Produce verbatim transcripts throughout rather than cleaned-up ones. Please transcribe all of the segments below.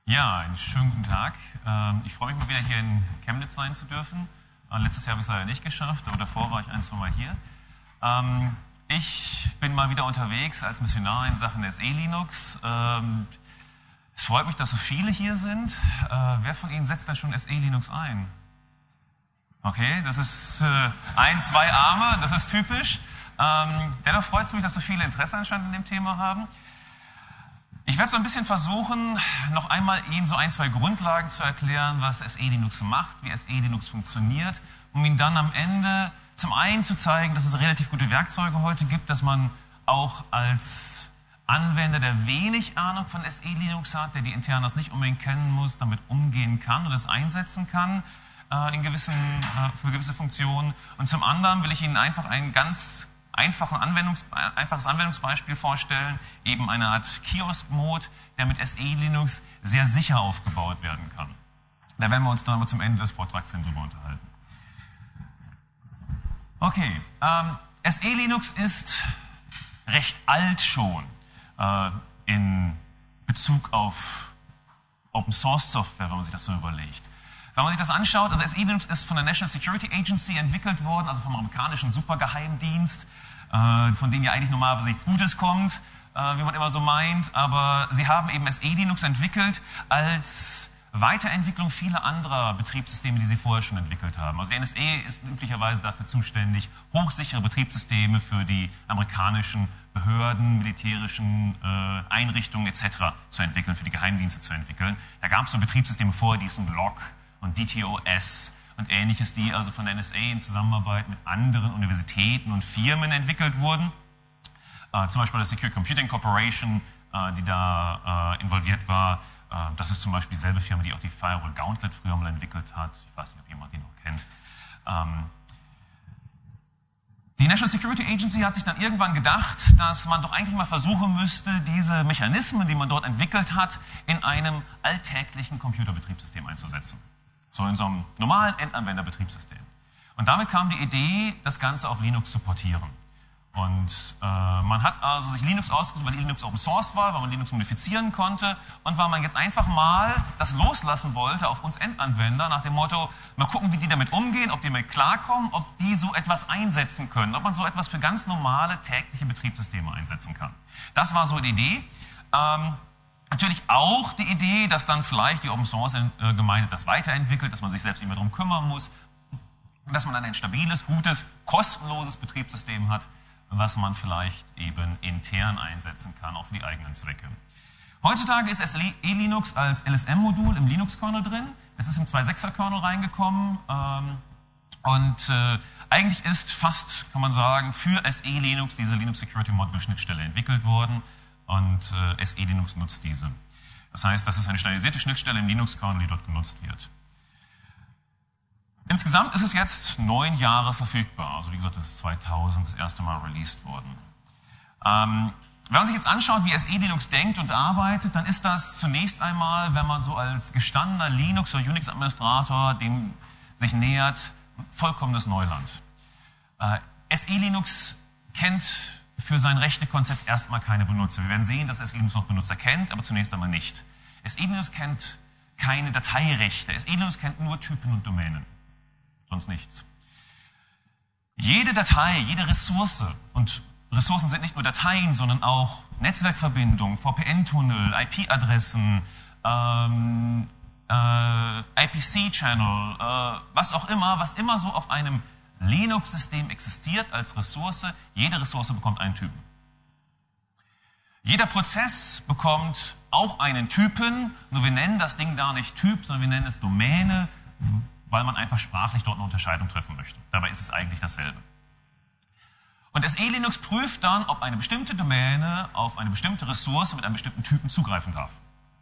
Ja, einen schönen guten Tag. Ich freue mich mal wieder hier in Chemnitz sein zu dürfen. Letztes Jahr habe ich es leider nicht geschafft, aber davor war ich ein, zwei Mal hier. Ich bin mal wieder unterwegs als Missionar in Sachen S E Linux. Es freut mich, dass so viele hier sind. Wer von Ihnen setzt da schon S E Linux ein? Okay, das ist ein, zwei Arme, das ist typisch. Dennoch freut es mich, dass so viele Interesse anscheinend an dem Thema haben. Ich werde so ein bisschen versuchen, noch einmal Ihnen so ein, zwei Grundlagen zu erklären, was S E Linux macht, wie S E Linux funktioniert, um Ihnen dann am Ende zum einen zu zeigen, dass es relativ gute Werkzeuge heute gibt, dass man auch als Anwender, der wenig Ahnung von S E Linux hat, der die Internas nicht unbedingt kennen muss, damit umgehen kann und es einsetzen kann äh, in gewissen, äh, für gewisse Funktionen. Und zum anderen will ich Ihnen einfach einen ganz Einfachen Anwendungs, einfaches Anwendungsbeispiel vorstellen, eben eine Art Kiosk-Mode, der mit S E Linux sehr sicher aufgebaut werden kann. Da werden wir uns dann aber zum Ende des Vortrags hin drüber unterhalten. Okay, ähm, S E Linux ist recht alt schon äh, in Bezug auf Open Source Software, wenn man sich das so überlegt. Wenn man sich das anschaut, also S E Linux ist von der National Security Agency entwickelt worden, also vom amerikanischen Supergeheimdienst, äh, von denen ja eigentlich normalerweise nichts Gutes kommt, äh, wie man immer so meint, aber sie haben eben S E Linux entwickelt als Weiterentwicklung vieler anderer Betriebssysteme, die sie vorher schon entwickelt haben. Also die N S A ist üblicherweise dafür zuständig, hochsichere Betriebssysteme für die amerikanischen Behörden, militärischen äh, Einrichtungen et cetera zu entwickeln, für die Geheimdienste zu entwickeln. Da gab es so Betriebssysteme vor, die hießen L O C und D T O S und ähnliches, die also von der N S A in Zusammenarbeit mit anderen Universitäten und Firmen entwickelt wurden. Äh, zum Beispiel die Secure Computing Corporation, äh, die da äh, involviert war. Äh, das ist zum Beispiel dieselbe Firma, die auch die Firewall Gauntlet früher mal entwickelt hat. Ich weiß nicht, ob jemand die noch kennt. Ähm, die National Security Agency hat sich dann irgendwann gedacht, dass man doch eigentlich mal versuchen müsste, diese Mechanismen, die man dort entwickelt hat, in einem alltäglichen Computerbetriebssystem einzusetzen. So in so einem normalen Endanwenderbetriebssystem. Und damit kam die Idee, das Ganze auf Linux zu portieren. Und äh, man hat also sich Linux ausgesucht, weil Linux Open Source war, weil man Linux modifizieren konnte und weil man jetzt einfach mal das loslassen wollte auf uns Endanwender nach dem Motto, mal gucken, wie die damit umgehen, ob die damit klarkommen, ob die so etwas einsetzen können, ob man so etwas für ganz normale tägliche Betriebssysteme einsetzen kann. Das war so die Idee. Ähm, Natürlich auch die Idee, dass dann vielleicht die Open-Source-Gemeinde das weiterentwickelt, dass man sich selbst nicht mehr darum kümmern muss, dass man dann ein stabiles, gutes, kostenloses Betriebssystem hat, was man vielleicht eben intern einsetzen kann, auch für die eigenen Zwecke. Heutzutage ist S E Linux als L S M-Modul im Linux-Kernel drin. Es ist im zwei Punkt sechser-Kernel reingekommen ähm, und äh, eigentlich ist fast, kann man sagen, für S E Linux diese Linux Security Module-Schnittstelle entwickelt worden. Und äh, S E Linux nutzt diese. Das heißt, das ist eine standardisierte Schnittstelle im Linux-Kernel, die dort genutzt wird. Insgesamt ist es jetzt neun Jahre verfügbar. Also wie gesagt, das ist zweitausend das erste Mal released worden. Ähm, wenn man sich jetzt anschaut, wie S E Linux denkt und arbeitet, dann ist das zunächst einmal, wenn man so als gestandener Linux- oder Unix-Administrator dem sich nähert, vollkommenes Neuland. Äh, S E Linux kennt für sein Rechtekonzept erstmal keine Benutzer. Wir werden sehen, dass S E Linux noch Benutzer kennt, aber zunächst einmal nicht. S E Linux kennt keine Dateirechte. S E Linux kennt nur Typen und Domänen. Sonst nichts. Jede Datei, jede Ressource, und Ressourcen sind nicht nur Dateien, sondern auch Netzwerkverbindungen, V P N-Tunnel, I P-Adressen, ähm, äh, I P C-Channel, äh, was auch immer, was immer so auf einem Linux-System existiert als Ressource. Jede Ressource bekommt einen Typen. Jeder Prozess bekommt auch einen Typen, nur wir nennen das Ding da nicht Typ, sondern wir nennen es Domäne, weil man einfach sprachlich dort eine Unterscheidung treffen möchte. Dabei ist es eigentlich dasselbe. Und S E Linux prüft dann, ob eine bestimmte Domäne auf eine bestimmte Ressource mit einem bestimmten Typen zugreifen darf.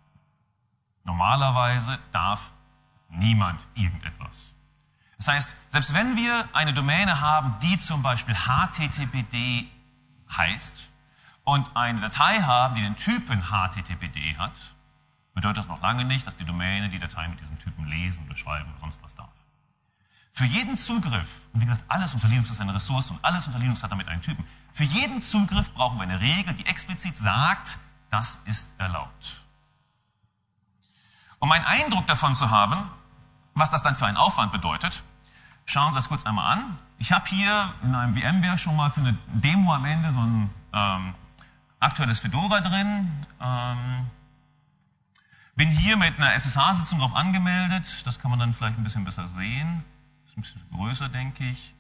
Normalerweise darf niemand irgendetwas. Das heißt, selbst wenn wir eine Domäne haben, die zum Beispiel H T T P D heißt und eine Datei haben, die den Typen H T T P D hat, bedeutet das noch lange nicht, dass die Domäne die Datei mit diesem Typen lesen oder schreiben oder sonst was darf. Für jeden Zugriff, und wie gesagt, alles unter Linux ist eine Ressource und alles unter Linux hat damit einen Typen, für jeden Zugriff brauchen wir eine Regel, die explizit sagt, das ist erlaubt. Um einen Eindruck davon zu haben, was das dann für einen Aufwand bedeutet, schauen wir uns das kurz einmal an. Ich habe hier in einem VMware schon mal für eine Demo am Ende so ein ähm, aktuelles Fedora drin. Ähm, bin hier mit einer S S H-Sitzung drauf angemeldet. Das kann man dann vielleicht ein bisschen besser sehen. Ist ein bisschen größer, denke ich.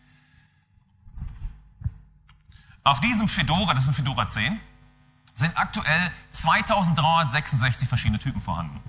Auf diesem Fedora, das ist ein Fedora zehn, sind aktuell zweitausenddreihundertsechsundsechzig verschiedene Typen vorhanden.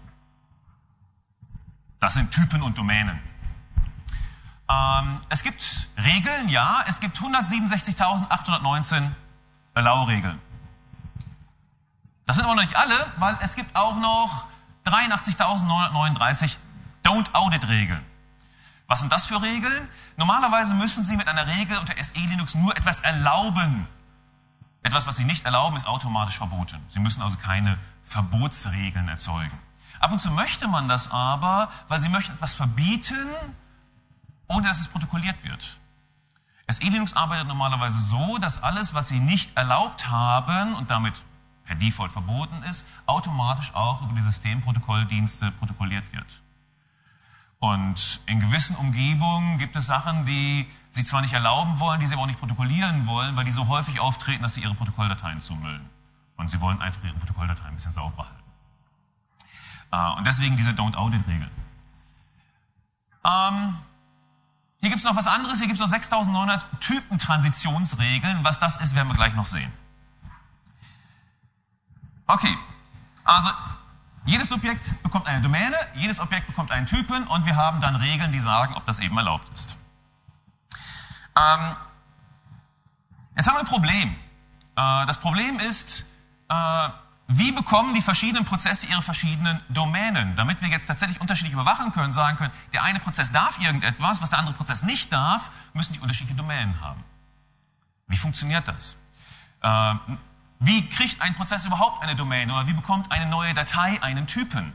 Das sind Typen und Domänen. Ähm, es gibt Regeln, ja, es gibt hundertsiebenundsechzigtausendachthundertneunzehn Allow-Regeln. Das sind aber noch nicht alle, weil es gibt auch noch dreiundachtzigtausendneunhundertneununddreißig Don't-Audit-Regeln. Was sind das für Regeln? Normalerweise müssen Sie mit einer Regel unter S E Linux nur etwas erlauben. Etwas, was Sie nicht erlauben, ist automatisch verboten. Sie müssen also keine Verbotsregeln erzeugen. Ab und zu möchte man das aber, weil Sie möchten etwas verbieten, ohne dass es protokolliert wird. S E Linux arbeitet normalerweise so, dass alles, was Sie nicht erlaubt haben und damit per Default verboten ist, automatisch auch über die Systemprotokolldienste protokolliert wird. Und in gewissen Umgebungen gibt es Sachen, die Sie zwar nicht erlauben wollen, die Sie aber auch nicht protokollieren wollen, weil die so häufig auftreten, dass Sie Ihre Protokolldateien zumüllen. Und Sie wollen einfach Ihre Protokolldateien ein bisschen sauber halten. Und deswegen diese Don't-Audit-Regel. Ähm, hier gibt es noch was anderes, hier gibt es noch sechstausendneunhundert Typentransitionsregeln. Was das ist, werden wir gleich noch sehen. Okay, also jedes Subjekt bekommt eine Domäne, jedes Objekt bekommt einen Typen und wir haben dann Regeln, die sagen, ob das eben erlaubt ist. Ähm, jetzt haben wir ein Problem. Äh, das Problem ist, äh, wie bekommen die verschiedenen Prozesse ihre verschiedenen Domänen, damit wir jetzt tatsächlich unterschiedlich überwachen können, sagen können, der eine Prozess darf irgendetwas, was der andere Prozess nicht darf, müssen die unterschiedliche Domänen haben. Wie funktioniert das? Äh, Wie kriegt ein Prozess überhaupt eine Domäne oder wie bekommt eine neue Datei einen Typen?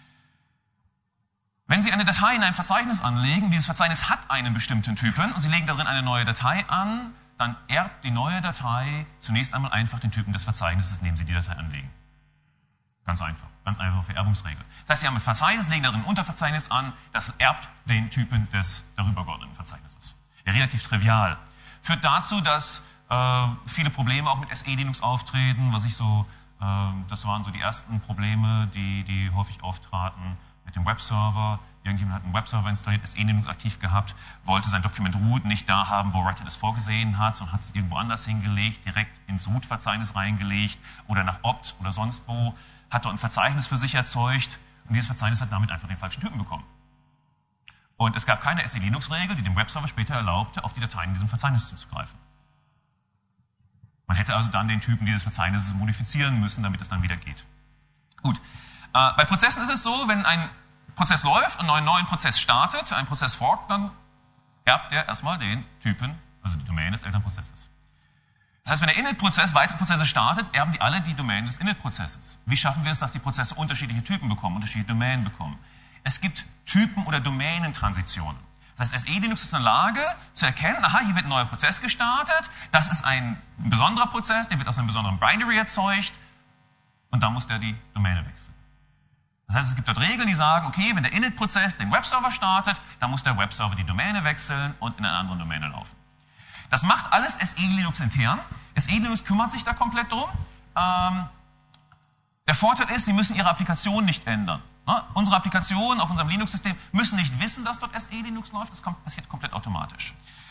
Wenn Sie eine Datei in ein Verzeichnis anlegen, dieses Verzeichnis hat einen bestimmten Typen und Sie legen darin eine neue Datei an, dann erbt die neue Datei zunächst einmal einfach den Typen des Verzeichnisses, in dem Sie die Datei anlegen. Ganz einfach, ganz einfache Vererbungsregel. Das heißt, Sie haben ein Verzeichnis, legen darin ein Unterverzeichnis an, das erbt den Typen des darüber geordneten Verzeichnisses. Ja, relativ trivial. Führt dazu, dass Äh, viele Probleme auch mit S E Linux auftreten, was ich so, äh, das waren so die ersten Probleme, die, die häufig auftraten mit dem Webserver. Irgendjemand hat einen Webserver installiert, S E Linux aktiv gehabt, wollte sein Dokument root nicht da haben, wo Red Hat es vorgesehen hat, sondern hat es irgendwo anders hingelegt, direkt ins Root-Verzeichnis reingelegt oder nach opt oder sonst wo, hat dort ein Verzeichnis für sich erzeugt und dieses Verzeichnis hat damit einfach den falschen Typen bekommen. Und es gab keine S E Linux-Regel, die dem Webserver später erlaubte, auf die Dateien in diesem Verzeichnis zuzugreifen. Man hätte also dann den Typen dieses Verzeichnisses modifizieren müssen, damit es dann wieder geht. Gut. Äh, bei Prozessen ist es so, wenn ein Prozess läuft und einen neuen Prozess startet, ein Prozess forkt, dann erbt er erstmal den Typen, also die Domäne des Elternprozesses. Das heißt, wenn der Init-Prozess weitere Prozesse startet, erben die alle die Domäne des Init-Prozesses. Wie schaffen wir es, dass die Prozesse unterschiedliche Typen bekommen, unterschiedliche Domänen bekommen? Es gibt Typen- oder Domänentransitionen. Das heißt, S E Linux ist in der Lage zu erkennen, aha, hier wird ein neuer Prozess gestartet, das ist ein besonderer Prozess, der wird aus einem besonderen Binary erzeugt und dann muss der die Domäne wechseln. Das heißt, es gibt dort Regeln, die sagen, okay, wenn der Init-Prozess den Webserver startet, dann muss der Webserver die Domäne wechseln und in einer anderen Domäne laufen. Das macht alles S E Linux intern. S E Linux kümmert sich da komplett drum. Ähm, der Vorteil ist, Sie müssen Ihre Applikation nicht ändern. Ne? Unsere Applikationen auf unserem Linux-System müssen nicht wissen, dass dort S E Linux läuft. Das kommt, passiert komplett automatisch.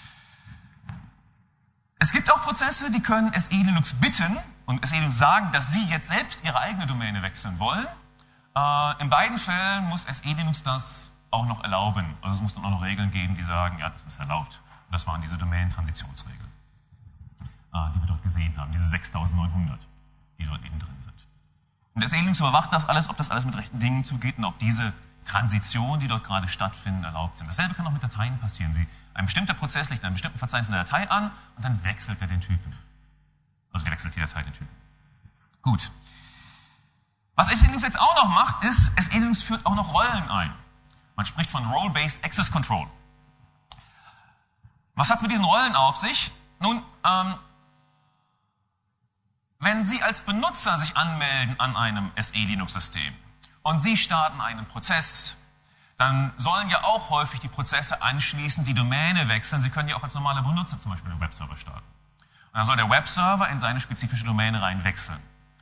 Es gibt auch Prozesse, die können S E Linux bitten und S E Linux sagen, dass sie jetzt selbst ihre eigene Domäne wechseln wollen. Äh, in beiden Fällen muss S E Linux das auch noch erlauben. Also es muss dann auch noch Regeln geben, die sagen, ja, das ist erlaubt. Und das waren diese Domänentransitionsregeln, äh, die wir dort gesehen haben, diese sechstausendneunhundert, die dort eben drin sind. Und S E Linux überwacht das alles, ob das alles mit rechten Dingen zugeht und ob diese Transitionen, die dort gerade stattfinden, erlaubt sind. Dasselbe kann auch mit Dateien passieren. Sie, ein bestimmter Prozess legt einem bestimmten Verzeichnis eine Datei an und dann wechselt er den Typen. Also wechselt die Datei den Typen. Gut. Was S E Linux jetzt auch noch macht, ist, S E Linux führt auch noch Rollen ein. Man spricht von Role-Based Access Control. Was hat es mit diesen Rollen auf sich? Nun, ähm, wenn Sie als Benutzer sich anmelden an einem S E Linux-System und Sie starten einen Prozess, dann sollen ja auch häufig die Prozesse anschließend die Domäne wechseln. Sie können ja auch als normaler Benutzer zum Beispiel einen Webserver starten. Und dann soll der Webserver in seine spezifische Domäne rein wechseln.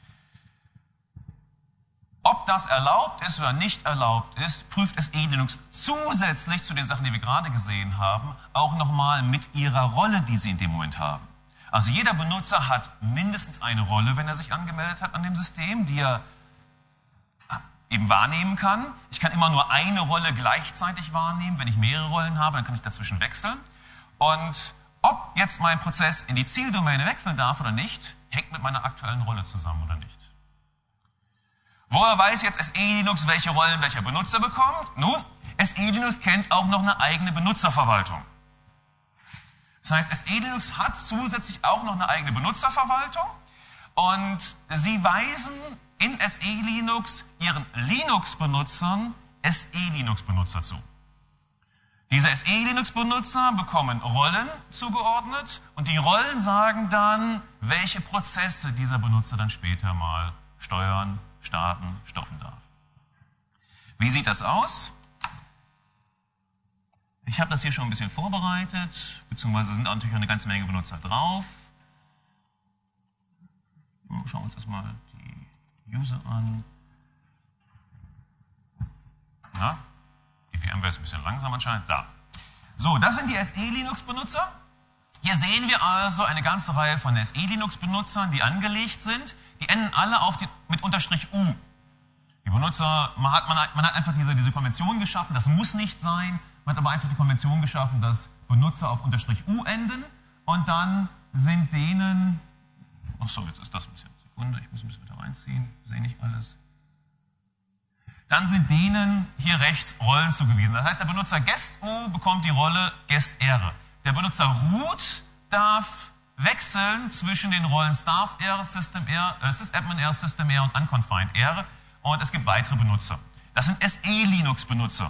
Ob das erlaubt ist oder nicht erlaubt ist, prüft S E Linux zusätzlich zu den Sachen, die wir gerade gesehen haben, auch nochmal mit ihrer Rolle, die sie in dem Moment haben. Also jeder Benutzer hat mindestens eine Rolle, wenn er sich angemeldet hat an dem System, die er eben wahrnehmen kann. Ich kann immer nur eine Rolle gleichzeitig wahrnehmen. Wenn ich mehrere Rollen habe, dann kann ich dazwischen wechseln. Und ob jetzt mein Prozess in die Zieldomäne wechseln darf oder nicht, hängt mit meiner aktuellen Rolle zusammen oder nicht. Woher weiß jetzt S E Linux, welche Rollen welcher Benutzer bekommt? Nun, S E Linux kennt auch noch eine eigene Benutzerverwaltung. Das heißt, S E Linux hat zusätzlich auch noch eine eigene Benutzerverwaltung und sie weisen in S E Linux ihren Linux-Benutzern S E Linux-Benutzer zu. Diese S E Linux-Benutzer bekommen Rollen zugeordnet und die Rollen sagen dann, welche Prozesse dieser Benutzer dann später mal steuern, starten, stoppen darf. Wie sieht das aus? Ich habe das hier schon ein bisschen vorbereitet, beziehungsweise sind natürlich auch eine ganze Menge Benutzer drauf. Schauen wir uns das mal die User an. Na, die VMware ist ein bisschen langsam anscheinend. Da. So, das sind die S E Linux-Benutzer. Hier sehen wir also eine ganze Reihe von S E Linux-Benutzern, die angelegt sind. Die enden alle auf die, mit Unterstrich U. Die Benutzer, man hat, man hat, man hat einfach diese, diese Konvention geschaffen, das muss nicht sein. Man hat aber einfach die Konvention geschaffen, dass Benutzer auf Unterstrich U enden. Und dann sind denen, achso, jetzt ist das ein bisschen, Sekunde, ich muss ein bisschen weiter reinziehen, ich sehe nicht alles. Dann sind denen hier rechts Rollen zugewiesen. Das heißt, der Benutzer Guest U bekommt die Rolle Guest R. Der Benutzer Root darf wechseln zwischen den Rollen Staff R, System R, äh, Sysadmin R, System R und Unconfined R. Und es gibt weitere Benutzer. Das sind S E Linux-Benutzer.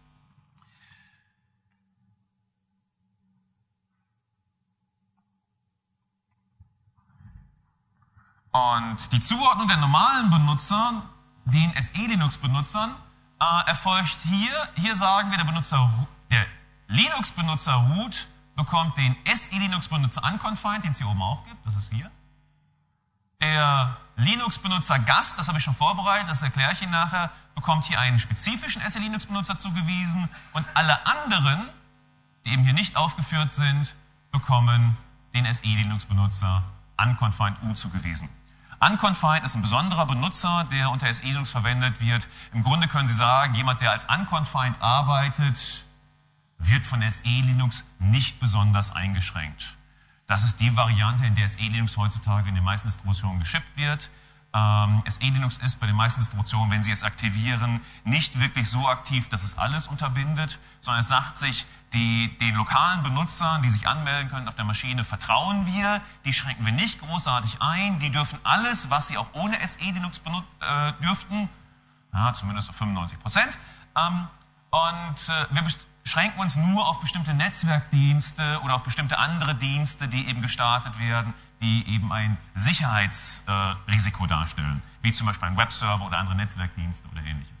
Und die Zuordnung der normalen Benutzer, den S E Linux-Benutzern, äh, erfolgt hier. Hier sagen wir, der Benutzer, der Linux-Benutzer Root bekommt den S E Linux-Benutzer Unconfined, den es hier oben auch gibt, das ist hier. Der Linux-Benutzer Gast, das habe ich schon vorbereitet, das erkläre ich Ihnen nachher, bekommt hier einen spezifischen S E Linux-Benutzer zugewiesen und alle anderen, die eben hier nicht aufgeführt sind, bekommen den S E Linux-Benutzer Unconfined U zugewiesen. Unconfined ist ein besonderer Benutzer, der unter S E Linux verwendet wird. Im Grunde können Sie sagen, jemand, der als Unconfined arbeitet, wird von S E Linux nicht besonders eingeschränkt. Das ist die Variante, in der S E Linux heutzutage in den meisten Distributionen geschippt wird. Ähm, S E Linux ist bei den meisten Distributionen, wenn Sie es aktivieren, nicht wirklich so aktiv, dass es alles unterbindet, sondern es sagt sich, die, den lokalen Benutzern, die sich anmelden können auf der Maschine, vertrauen wir, die schränken wir nicht großartig ein, die dürfen alles, was sie auch ohne S E Linux benut- äh, dürften, ja, zumindest auf fünfundneunzig Prozent, ähm, und äh, wir schränken uns nur auf bestimmte Netzwerkdienste oder auf bestimmte andere Dienste, die eben gestartet werden, die eben ein Sicherheitsrisiko äh, darstellen, wie zum Beispiel ein Webserver oder andere Netzwerkdienste oder ähnliches.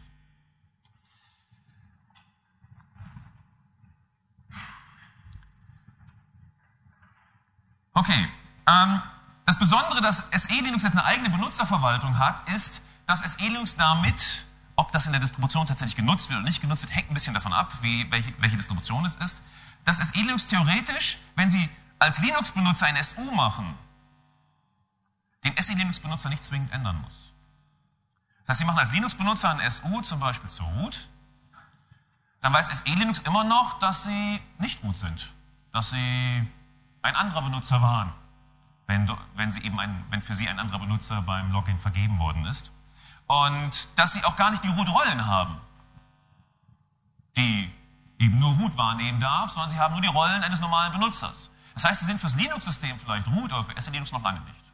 Okay, ähm, das Besondere, dass S E Linux jetzt eine eigene Benutzerverwaltung hat, ist, dass S E Linux damit, ob das in der Distribution tatsächlich genutzt wird oder nicht genutzt wird, hängt ein bisschen davon ab, wie, welche, welche Distribution es ist, dass S E Linux theoretisch, wenn Sie als Linux-Benutzer ein S U machen, den S E Linux-Benutzer nicht zwingend ändern muss. Das heißt, Sie machen als Linux-Benutzer ein S U zum Beispiel zu root, dann weiß S E Linux immer noch, dass Sie nicht root sind, dass Sie ein anderer Benutzer waren, wenn, wenn, Sie eben ein, wenn für Sie ein anderer Benutzer beim Login vergeben worden ist. Und dass Sie auch gar nicht die Root-Rollen haben, die eben nur Root wahrnehmen darf, sondern Sie haben nur die Rollen eines normalen Benutzers. Das heißt, Sie sind fürs Linux-System vielleicht Root, aber für S E Linux noch lange nicht.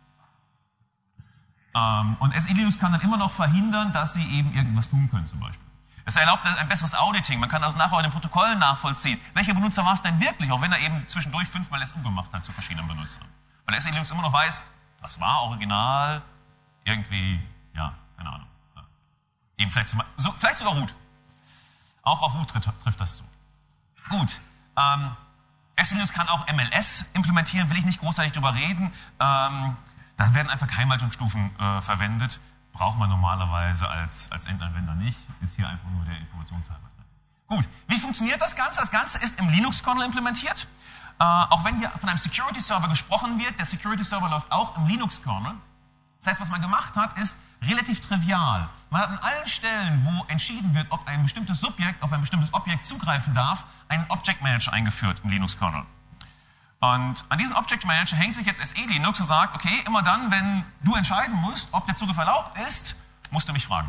Ähm, und S E Linux kann dann immer noch verhindern, dass Sie eben irgendwas tun können zum Beispiel. Es erlaubt ein besseres Auditing. Man kann also nachher in den Protokollen nachvollziehen, welcher Benutzer war es denn wirklich, auch wenn er eben zwischendurch fünfmal S U gemacht hat zu verschiedenen Benutzern. Weil S E Linux immer noch weiß, das war original, irgendwie, ja, keine Ahnung. Eben vielleicht, zum, so, vielleicht sogar root. Auch auf root trifft, trifft das zu. Gut. Ähm, S E Linux kann auch M L S implementieren, will ich nicht großartig drüber reden. Ähm, da werden einfach Geheimhaltungsstufen äh, verwendet. Braucht man normalerweise als, als Endanwender nicht. Ist hier einfach nur der Informationshalber drin. Gut, wie funktioniert das Ganze? Das Ganze ist im Linux-Kernel implementiert. Äh, auch wenn hier von einem Security-Server gesprochen wird, der Security-Server läuft auch im Linux-Kernel. Das heißt, was man gemacht hat, ist relativ trivial. Man hat an allen Stellen, wo entschieden wird, ob ein bestimmtes Subjekt auf ein bestimmtes Objekt zugreifen darf, einen Object Manager eingeführt im Linux-Kernel. Und an diesen Object Manager hängt sich jetzt S E Linux und sagt, okay, immer dann, wenn du entscheiden musst, ob der Zugriff erlaubt ist, musst du mich fragen.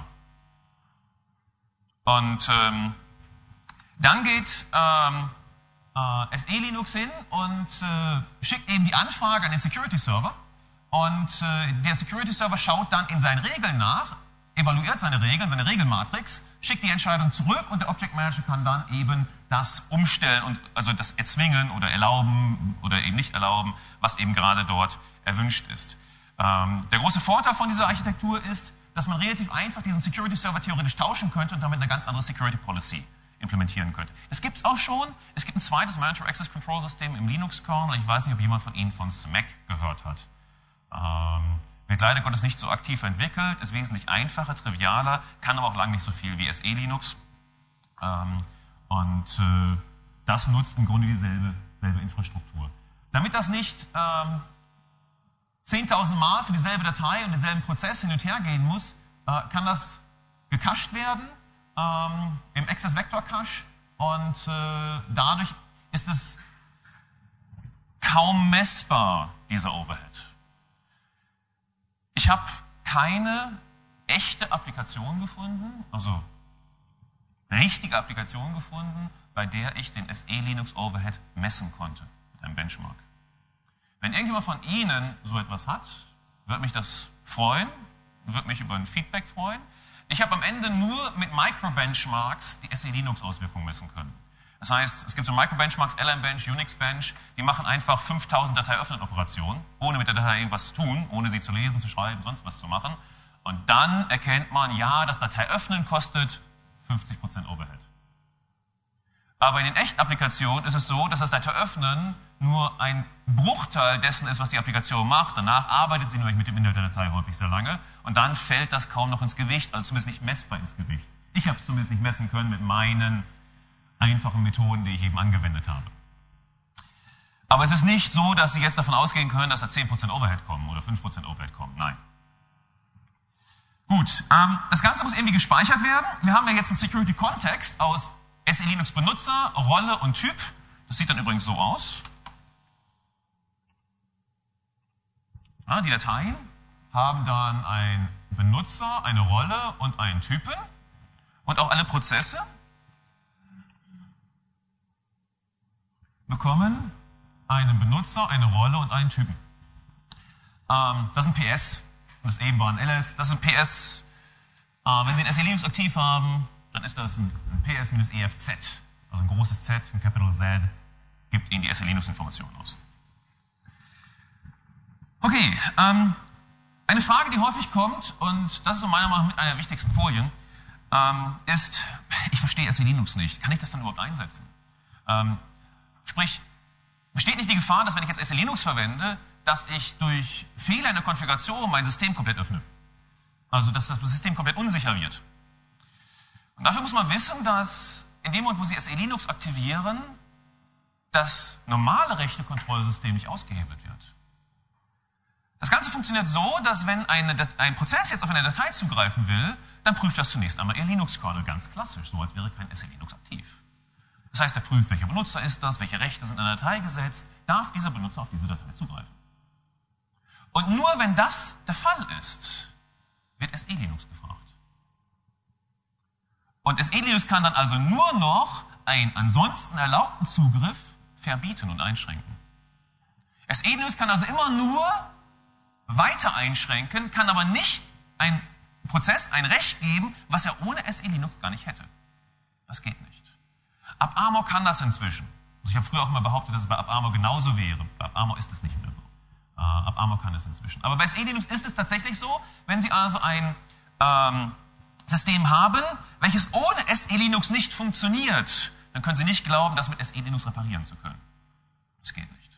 Und ähm, dann geht ähm, äh, S E Linux hin und äh, schickt eben die Anfrage an den Security-Server. Und äh, der Security-Server schaut dann in seinen Regeln nach, evaluiert seine Regeln, seine Regelmatrix, schickt die Entscheidung zurück und der Object Manager kann dann eben das umstellen und also das erzwingen oder erlauben oder eben nicht erlauben, was eben gerade dort erwünscht ist. Ähm, der große Vorteil von dieser Architektur ist, dass man relativ einfach diesen Security-Server theoretisch tauschen könnte und damit eine ganz andere Security-Policy implementieren könnte. Das gibt es auch schon. Es gibt ein zweites Mandatory Access Control System im Linux-Kernel. Ich weiß nicht, ob jemand von Ihnen von S M A C gehört hat. Ähm, wird leider Gottes nicht so aktiv entwickelt, ist wesentlich einfacher, trivialer, kann aber auch lange nicht so viel wie S E Linux. Ähm, und äh, das nutzt im Grunde dieselbe selbe Infrastruktur. Damit das nicht ähm, zehntausend Mal für dieselbe Datei und denselben Prozess hin und her gehen muss, äh, kann das gecached werden ähm, im Access Vector Cache und äh, dadurch ist es kaum messbar, dieser Overhead. Ich habe keine echte Applikation gefunden, also richtige Applikation gefunden, bei der ich den S E Linux Overhead messen konnte mit einem Benchmark. Wenn irgendjemand von Ihnen so etwas hat, würde mich das freuen, würde mich über ein Feedback freuen. Ich habe am Ende nur mit Micro-Benchmarks die S E Linux Auswirkungen messen können. Das heißt, es gibt so Micro-Benchmarks, L M Bench, Unix Bench, die machen einfach fünftausend Datei-Öffnen-Operationen, ohne mit der Datei irgendwas zu tun, ohne sie zu lesen, zu schreiben, sonst was zu machen. Und dann erkennt man, ja, das Datei-Öffnen kostet fünfzig Prozent Overhead. Aber in den Echt-Applikationen ist es so, dass das Datei-Öffnen nur ein Bruchteil dessen ist, was die Applikation macht. Danach arbeitet sie nämlich mit dem Inhalt der Datei häufig sehr lange und dann fällt das kaum noch ins Gewicht, also zumindest nicht messbar ins Gewicht. Ich habe es zumindest nicht messen können mit meinen einfachen Methoden, die ich eben angewendet habe. Aber es ist nicht so, dass Sie jetzt davon ausgehen können, dass da zehn Prozent Overhead kommen oder fünf Prozent Overhead kommen. Nein. Gut, ähm, das Ganze muss irgendwie gespeichert werden. Wir haben ja jetzt einen Security-Kontext aus S E Linux Benutzer, Rolle und Typ. Das sieht dann übrigens so aus. Ja, die Dateien haben dann einen Benutzer, eine Rolle und einen Typen. Und auch alle Prozesse bekommen einen Benutzer, eine Rolle und einen Typen. Ähm, das ist ein P S. Das eben war ein L S. Das ist ein P S. Äh, wenn Sie ein S E Linux aktiv haben, dann ist das ein, ein P S-E F Z. Also ein großes Z, ein Capital Z, gibt Ihnen die S E Linux-Informationen aus. Okay, ähm, eine Frage, die häufig kommt, und das ist so meiner Meinung nach mit einer der wichtigsten Folien, ähm, ist, ich verstehe S E Linux nicht. Kann ich das dann überhaupt einsetzen? Ähm, sprich, besteht nicht die Gefahr, dass wenn ich jetzt S E Linux verwende, dass ich durch Fehler in der Konfiguration mein System komplett öffne? Also, dass das System komplett unsicher wird. Und dafür muss man wissen, dass in dem Moment, wo Sie S E Linux aktivieren, das normale Rechtekontrollsystem nicht ausgehebelt wird. Das Ganze funktioniert so, dass wenn eine, ein Prozess jetzt auf eine Datei zugreifen will, dann prüft das zunächst einmal Ihr Linux-Kernel ganz klassisch, so als wäre kein S E Linux aktiv. Das heißt, er prüft, welcher Benutzer ist das, welche Rechte sind in der Datei gesetzt, darf dieser Benutzer auf diese Datei zugreifen. Und nur wenn das der Fall ist, wird S E Linux gefragt. Und S E Linux kann dann also nur noch einen ansonsten erlaubten Zugriff verbieten und einschränken. S E Linux kann also immer nur weiter einschränken, kann aber nicht ein Prozess ein Recht geben, was er ohne S E Linux gar nicht hätte. Das geht nicht. AppArmor kann das inzwischen. Also ich habe früher auch immer behauptet, dass es bei AppArmor genauso wäre. Bei AppArmor ist es nicht mehr so. Uh, AppArmor kann es inzwischen. Aber bei S E Linux ist es tatsächlich so, wenn Sie also ein, ähm, System haben, welches ohne S E Linux nicht funktioniert, dann können Sie nicht glauben, das mit S E Linux reparieren zu können. Das geht nicht.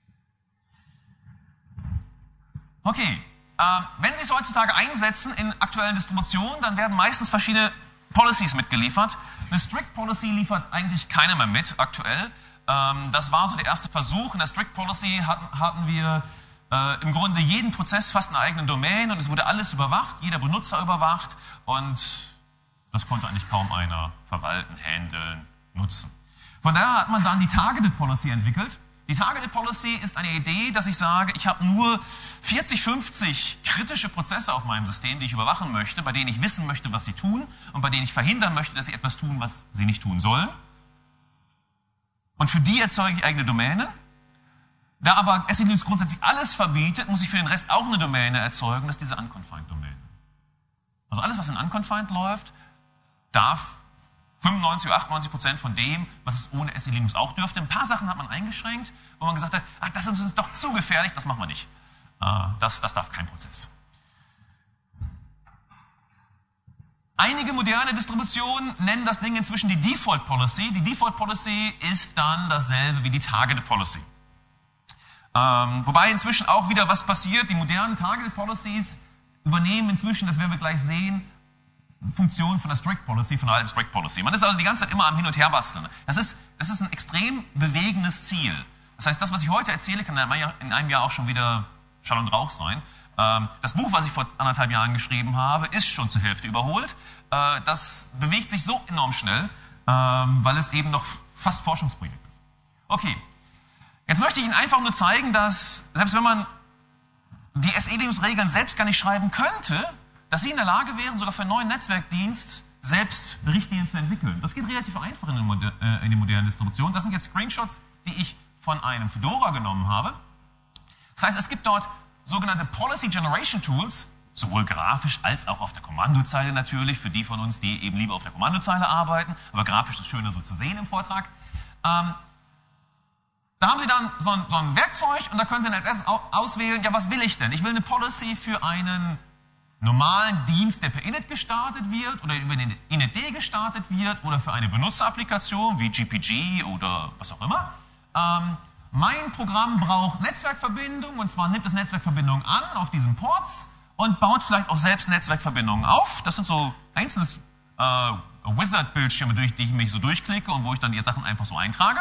Okay, äh, wenn Sie es heutzutage einsetzen in aktuellen Distributionen, dann werden meistens verschiedene Policies mitgeliefert. Eine Strict Policy liefert eigentlich keiner mehr mit aktuell. Ähm, das war so der erste Versuch. In der Strict Policy hatten, hatten wir äh, im Grunde jeden Prozess fast eine eigene Domain und es wurde alles überwacht, jeder Benutzer überwacht und das konnte eigentlich kaum einer verwalten, handeln, nutzen. Von daher hat man dann die Targeted Policy entwickelt. Die Targeted Policy ist eine Idee, dass ich sage, ich habe nur vierzig, fünfzig kritische Prozesse auf meinem System, die ich überwachen möchte, bei denen ich wissen möchte, was sie tun und bei denen ich verhindern möchte, dass sie etwas tun, was sie nicht tun sollen. Und für die erzeuge ich eigene Domänen. Da aber S E Linux grundsätzlich alles verbietet, muss ich für den Rest auch eine Domäne erzeugen, das ist diese Unconfined-Domäne. Also alles, was in Unconfined läuft, darf fünfundneunzig oder achtundneunzig Prozent von dem, was es ohne S E Linux auch dürfte. Ein paar Sachen hat man eingeschränkt, wo man gesagt hat, ach, das ist uns doch zu gefährlich, das machen wir nicht. Das, das darf kein Prozess. Einige moderne Distributionen nennen das Ding inzwischen die Default Policy. Die Default Policy ist dann dasselbe wie die Targeted Policy. Ähm, wobei inzwischen auch wieder was passiert. Die modernen Targeted Policies übernehmen inzwischen, das werden wir gleich sehen, Funktionen von der Strict Policy, von der alten Strict Policy. Man ist also die ganze Zeit immer am Hin- und Herbasteln. Das ist, das ist ein extrem bewegendes Ziel. Das heißt, das, was ich heute erzähle, kann in einem Jahr auch schon wieder Schall und Rauch sein. Das Buch, was ich vor anderthalb Jahren geschrieben habe, ist schon zur Hälfte überholt. Das bewegt sich so enorm schnell, weil es eben noch fast Forschungsprojekt ist. Okay, jetzt möchte ich Ihnen einfach nur zeigen, dass selbst wenn man die S E Linux-Regeln selbst gar nicht schreiben könnte, dass Sie in der Lage wären, sogar für einen neuen Netzwerkdienst selbst Richtlinien zu entwickeln. Das geht relativ einfach in den, Moder äh, in den modernen Distributionen. Das sind jetzt Screenshots, die ich von einem Fedora genommen habe. Das heißt, es gibt dort sogenannte Policy Generation Tools, sowohl grafisch als auch auf der Kommandozeile natürlich, für die von uns, die eben lieber auf der Kommandozeile arbeiten, aber grafisch ist schöner so zu sehen im Vortrag. Ähm, da haben Sie dann so ein, so ein Werkzeug und da können Sie dann als erstes auswählen, ja, was will ich denn? Ich will eine Policy für einen normalen Dienst, der per Init gestartet wird oder über den Init-D gestartet wird oder für eine Benutzerapplikation wie G P G oder was auch immer. Ähm, mein Programm braucht Netzwerkverbindungen und zwar nimmt es Netzwerkverbindungen an auf diesen Ports und baut vielleicht auch selbst Netzwerkverbindungen auf. Das sind so einzelne äh, Wizard-Bildschirme, durch die ich mich so durchklicke und wo ich dann die Sachen einfach so eintrage.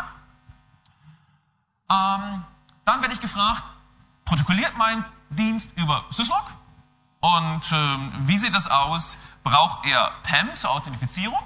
Ähm, dann werde ich gefragt, protokolliert mein Dienst über Syslog? Und äh, wie sieht das aus? Braucht er P A M zur Authentifizierung?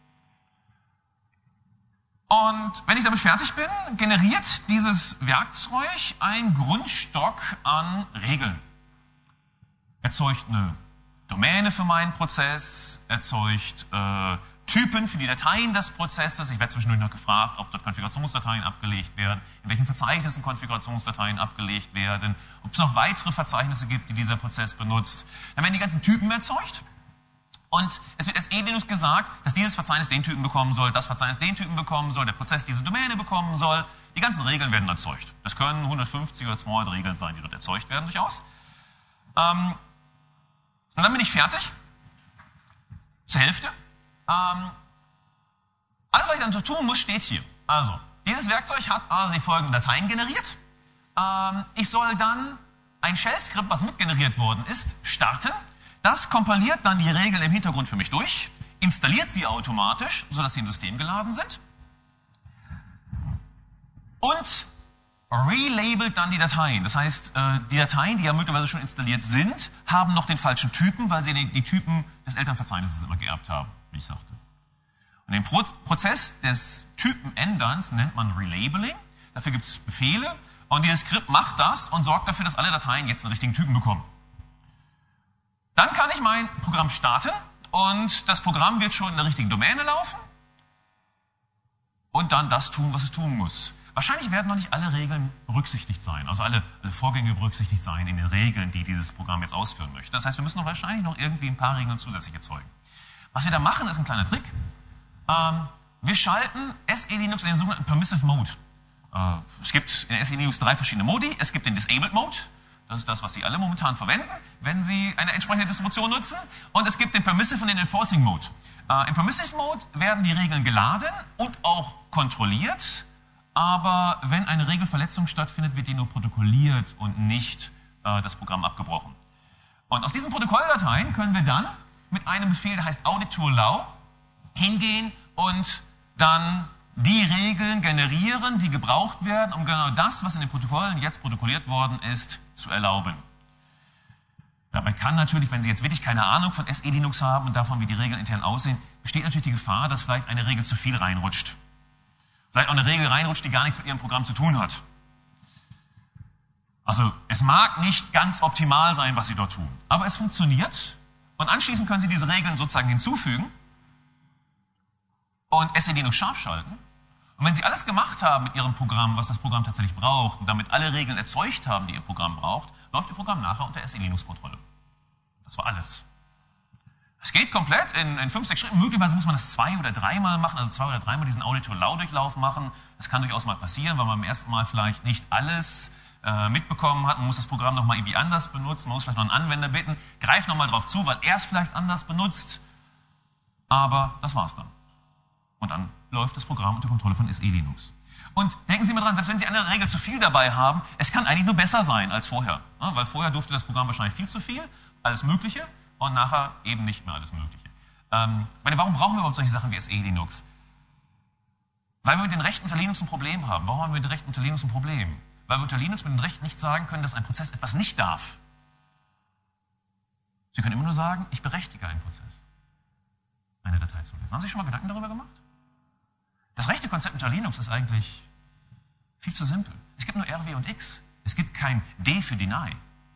Und wenn ich damit fertig bin, generiert dieses Werkzeug einen Grundstock an Regeln. Erzeugt eine Domäne für meinen Prozess, erzeugt äh, Typen für die Dateien des Prozesses. Ich werde zwischendurch noch gefragt, ob dort Konfigurationsdateien abgelegt werden, in welchen Verzeichnissen Konfigurationsdateien abgelegt werden, ob es noch weitere Verzeichnisse gibt, die dieser Prozess benutzt. Dann werden die ganzen Typen erzeugt. Und es wird S E Linux gesagt, dass dieses Verzeichnis den Typen bekommen soll, das Verzeichnis den Typen bekommen soll, der Prozess diese Domäne bekommen soll. Die ganzen Regeln werden erzeugt. Das können hundertfünfzig oder zweihundert Regeln sein, die dort erzeugt werden durchaus. Ähm, und dann bin ich fertig. Zur Hälfte. Ähm, alles, was ich dann tun muss, steht hier. Also, dieses Werkzeug hat also die folgenden Dateien generiert. Ähm, ich soll dann ein Shell-Skript, was mitgeneriert worden ist, starten. Das kompiliert dann die Regeln im Hintergrund für mich durch, installiert sie automatisch, sodass sie im System geladen sind und relabelt dann die Dateien. Das heißt, die Dateien, die ja möglicherweise schon installiert sind, haben noch den falschen Typen, weil sie die Typen des Elternverzeichnisses immer geerbt haben, wie ich sagte. Und den Pro Prozess des Typenänderns nennt man Relabeling. Dafür gibt es Befehle und dieses Skript macht das und sorgt dafür, dass alle Dateien jetzt einen richtigen Typen bekommen. Dann kann ich mein Programm starten und das Programm wird schon in der richtigen Domäne laufen und dann das tun, was es tun muss. Wahrscheinlich werden noch nicht alle Regeln berücksichtigt sein, also alle, alle Vorgänge berücksichtigt sein in den Regeln, die dieses Programm jetzt ausführen möchte. Das heißt, wir müssen noch wahrscheinlich noch irgendwie ein paar Regeln zusätzlich erzeugen. Was wir da machen, ist ein kleiner Trick. Ähm, wir schalten S E Linux in den sogenannten Permissive Mode. Äh, es gibt in S E Linux drei verschiedene Modi. Es gibt den Disabled Mode. Das ist das, was Sie alle momentan verwenden, wenn Sie eine entsprechende Distribution nutzen. Und es gibt den Permissive und den Enforcing Mode. Äh, Im Permissive Mode werden die Regeln geladen und auch kontrolliert. Aber wenn eine Regelverletzung stattfindet, wird die nur protokolliert und nicht äh, das Programm abgebrochen. Und aus diesen Protokolldateien können wir dann mit einem Befehl, der heißt audit to allow, hingehen und dann die Regeln generieren, die gebraucht werden, um genau das, was in den Protokollen jetzt protokolliert worden ist, zu erlauben. Dabei kann natürlich, wenn Sie jetzt wirklich keine Ahnung von S E Linux haben und davon, wie die Regeln intern aussehen, besteht natürlich die Gefahr, dass vielleicht eine Regel zu viel reinrutscht. Vielleicht auch eine Regel reinrutscht, die gar nichts mit Ihrem Programm zu tun hat. Also es mag nicht ganz optimal sein, was Sie dort tun, aber es funktioniert und anschließend können Sie diese Regeln sozusagen hinzufügen und S E Linux scharf schalten. Und wenn Sie alles gemacht haben mit Ihrem Programm, was das Programm tatsächlich braucht, und damit alle Regeln erzeugt haben, die Ihr Programm braucht, läuft Ihr Programm nachher unter S E Linux-Kontrolle. Das war alles. Es geht komplett in, in fünf, sechs Schritten. Möglicherweise muss man das zwei oder dreimal machen, also zwei oder dreimal diesen Audit-to-Allow-Durchlauf machen. Das kann durchaus mal passieren, weil man beim ersten Mal vielleicht nicht alles äh, mitbekommen hat. Man muss das Programm nochmal irgendwie anders benutzen. Man muss vielleicht noch einen Anwender bitten, greift nochmal drauf zu, weil er es vielleicht anders benutzt. Aber das war's dann. Und dann läuft das Programm unter Kontrolle von S E Linux. Und denken Sie mal dran, selbst wenn Sie eine Regel zu viel dabei haben, es kann eigentlich nur besser sein als vorher. Ja, weil vorher durfte das Programm wahrscheinlich viel zu viel, alles Mögliche, und nachher eben nicht mehr alles Mögliche. Ähm, meine, warum brauchen wir überhaupt solche Sachen wie S E Linux? Weil wir mit den Rechten unter Linux ein Problem haben. Warum haben wir mit den Rechten unter Linux ein Problem? Weil wir unter Linux mit den Rechten nicht sagen können, dass ein Prozess etwas nicht darf. Sie können immer nur sagen, ich berechtige einen Prozess, eine Datei zu lesen. Haben Sie sich schon mal Gedanken darüber gemacht? Das rechte Konzept unter Linux ist eigentlich viel zu simpel. Es gibt nur R W und X. Es gibt kein D für Deny.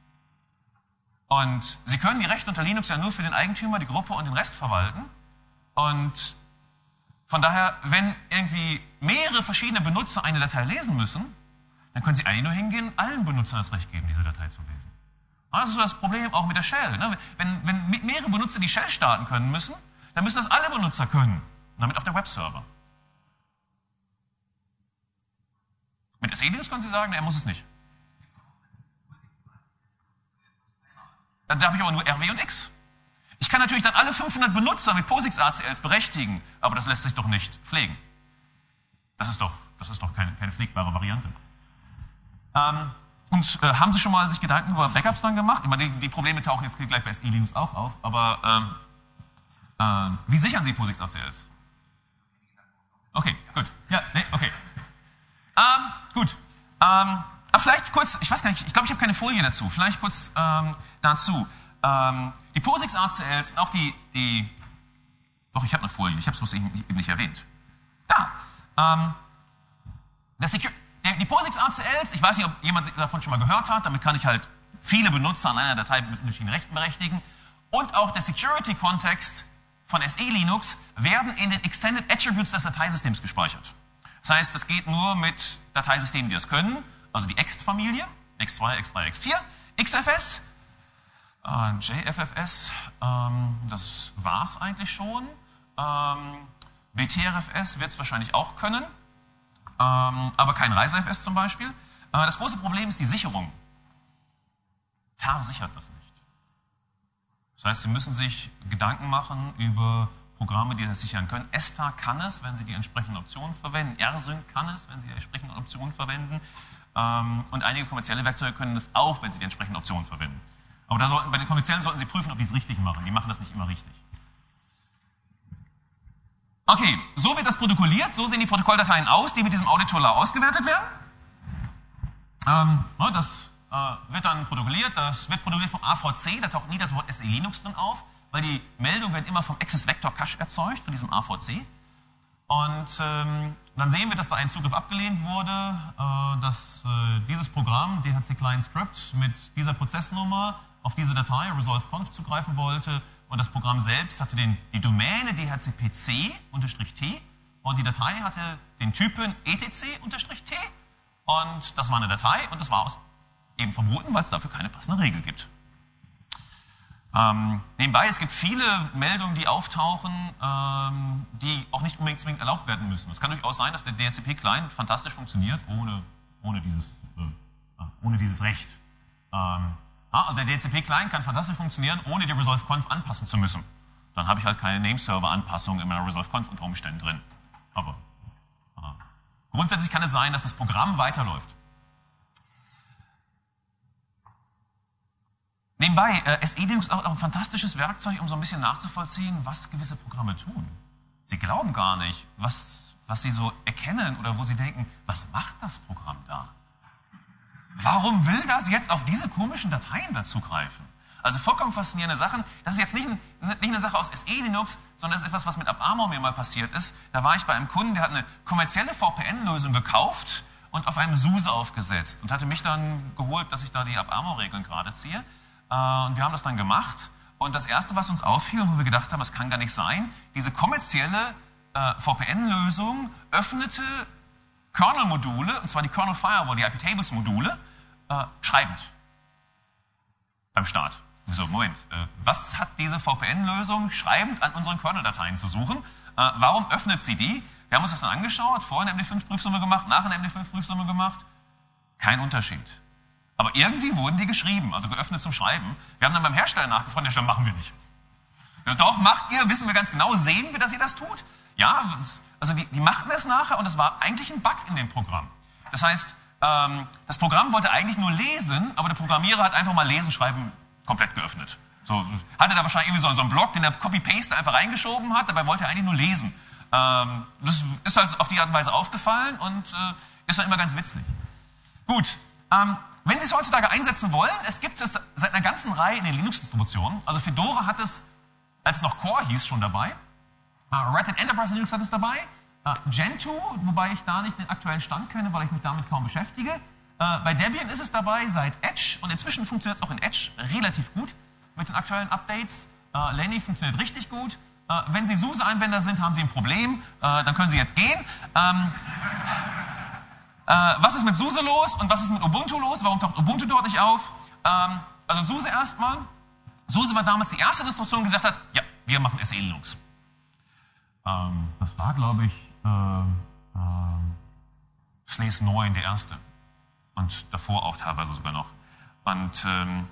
Und Sie können die Rechte unter Linux ja nur für den Eigentümer, die Gruppe und den Rest verwalten. Und von daher, wenn irgendwie mehrere verschiedene Benutzer eine Datei lesen müssen, dann können Sie eigentlich nur hingehen und allen Benutzern das Recht geben, diese Datei zu lesen. Das ist so das Problem auch mit der Shell. Wenn, wenn mehrere Benutzer die Shell starten können müssen, dann müssen das alle Benutzer können. Und damit auch der Webserver. Mit S E Linux können Sie sagen, er muss es nicht. Dann habe ich aber nur R W und X. Ich kann natürlich dann alle fünfhundert Benutzer mit POSIX A C Ls berechtigen, aber das lässt sich doch nicht pflegen. Das ist doch, das ist doch keine, keine pflegbare Variante. Ähm, und äh, haben Sie schon mal sich Gedanken über Backups dann gemacht? Ich meine, die, die Probleme tauchen jetzt gleich bei S E Linux auch auf, aber ähm, ähm, wie sichern Sie POSIX A C Ls? Okay, gut. Ja, nee, okay. Ähm, gut. Ähm, aber vielleicht kurz, ich weiß gar nicht, ich glaube, ich habe keine Folie dazu. Vielleicht kurz ähm, dazu. Ähm, die POSIX A C Ls und auch die, die doch, ich habe eine Folie, ich habe es bloß eben nicht erwähnt. Da. Ähm, der Secure, die POSIX A C Ls, ich weiß nicht, ob jemand davon schon mal gehört hat, damit kann ich halt viele Benutzer an einer Datei mit unterschiedlichen Rechten berechtigen. Und auch der Security-Kontext von S E Linux werden in den Extended Attributes des Dateisystems gespeichert. Das heißt, das geht nur mit Dateisystemen, die das können, also die ext-Familie, X zwei, X drei, X vier, X F S, äh, J F F S, ähm, das war's eigentlich schon. Ähm, B T R F S wird es wahrscheinlich auch können, ähm, aber kein ReiseFS S zum Beispiel. Äh, das große Problem ist die Sicherung. T A R sichert das nicht. Das heißt, Sie müssen sich Gedanken machen über Programme, die das sichern können. S T A R kann es, wenn Sie die entsprechenden Optionen verwenden. R Sync kann es, wenn Sie die entsprechenden Optionen verwenden. Ähm, und einige kommerzielle Werkzeuge können es auch, wenn Sie die entsprechenden Optionen verwenden. Aber da sollten, bei den kommerziellen sollten Sie prüfen, ob die es richtig machen. Die machen das nicht immer richtig. Okay, so wird das protokolliert. So sehen die Protokolldateien aus, die mit diesem Audit-to-Allow ausgewertet werden. Ähm, das äh, wird dann protokolliert. Das wird protokolliert vom A V C. Da taucht nie das Wort S E Linux drin auf, weil die Meldungen werden immer vom Access Vector Cache erzeugt, von diesem A V C. Und ähm, dann sehen wir, dass da ein Zugriff abgelehnt wurde, äh, dass äh, dieses Programm, D H C Client Script, mit dieser Prozessnummer auf diese Datei resolve-conf zugreifen wollte. Und das Programm selbst hatte den, die Domäne D H C P C T und die Datei hatte den Typen E T C T. Und das war eine Datei und das war eben verboten, weil es dafür keine passende Regel gibt. Ähm, nebenbei, es gibt viele Meldungen, die auftauchen, ähm, die auch nicht unbedingt zwingend erlaubt werden müssen. Es kann durchaus sein, dass der D H C P-Client fantastisch funktioniert, ohne, ohne, dieses, äh, ohne dieses Recht. Ähm, ah, also der D H C P-Client kann fantastisch funktionieren, ohne die ResolveConf anpassen zu müssen. Dann habe ich halt keine Nameserver-Anpassung in meiner ResolveConf unter Umständen drin. Aber äh, grundsätzlich kann es sein, dass das Programm weiterläuft. Nebenbei, äh, S E Linux ist auch ein fantastisches Werkzeug, um so ein bisschen nachzuvollziehen, was gewisse Programme tun. Sie glauben gar nicht, was, was sie so erkennen oder wo sie denken, was macht das Programm da? Warum will das jetzt auf diese komischen Dateien dazugreifen? Also vollkommen faszinierende Sachen. Das ist jetzt nicht, ein, nicht eine Sache aus S E Linux, sondern das ist etwas, was mit AppArmor mir mal passiert ist. Da war ich bei einem Kunden, der hat eine kommerzielle V P N-Lösung gekauft und auf einem SUSE aufgesetzt und hatte mich dann geholt, dass ich da die AppArmor-Regeln gerade ziehe. Und wir haben das dann gemacht. Und das Erste, was uns auffiel, und wo wir gedacht haben, das kann gar nicht sein, diese kommerzielle äh, V P N-Lösung öffnete Kernel-Module, und zwar die Kernel Firewall, die I P-Tables-Module, äh, schreibend beim Start. So, Moment, äh, was hat diese V P N-Lösung schreibend an unseren Kernel-Dateien zu suchen? Äh, warum öffnet sie die? Wir haben uns das dann angeschaut, vorher eine M D fünf Prüfsumme gemacht, nachher eine M D fünf Prüfsumme gemacht. Kein Unterschied. Aber irgendwie wurden die geschrieben, also geöffnet zum Schreiben. Wir haben dann beim Hersteller nachgefragt, der Hersteller, machen wir nicht. Also, doch, macht ihr, wissen wir ganz genau, sehen wir, dass ihr das tut? Ja, also die, die machten das nachher und es war eigentlich ein Bug in dem Programm. Das heißt, ähm, das Programm wollte eigentlich nur lesen, aber der Programmierer hat einfach mal Lesen, Schreiben komplett geöffnet. So, hatte da wahrscheinlich irgendwie so, so einen Block, den er Copy-Paste einfach reingeschoben hat, dabei wollte er eigentlich nur lesen. Ähm, das ist halt auf die Art und Weise aufgefallen und äh, ist dann immer ganz witzig. Gut, ähm, wenn Sie es heutzutage einsetzen wollen, es gibt es seit einer ganzen Reihe in den Linux-Distributionen. Also Fedora hat es, als es noch Core hieß, schon dabei. Uh, Red Hat Enterprise Linux hat es dabei. Uh, Gentoo, wobei ich da nicht den aktuellen Stand kenne, weil ich mich damit kaum beschäftige. Uh, bei Debian ist es dabei seit Edge und inzwischen funktioniert es auch in Edge relativ gut mit den aktuellen Updates. Uh, Lenny funktioniert richtig gut. Uh, wenn Sie SUSE-Anwender sind, haben Sie ein Problem. Uh, dann können Sie jetzt gehen. Um, Äh, was ist mit SUSE los und was ist mit Ubuntu los? Warum taucht Ubuntu dort nicht auf? Ähm, also SUSE erstmal. SUSE war damals die erste Distribution, die gesagt hat, ja, wir machen S E Linux. Ähm, das war, glaube ich, äh, äh, S L E S neun der erste. Und davor auch teilweise sogar noch. Und ähm,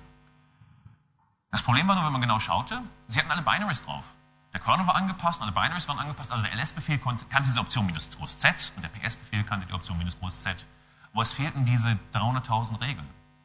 das Problem war nur, wenn man genau schaute, sie hatten alle Binaries drauf. Der Kernel war angepasst, alle Binaries waren angepasst, also der L S-Befehl kannte diese Option minus groß Z und der P S-Befehl kannte die Option minus groß Z. Aber es fehlten diese dreihunderttausend Regeln.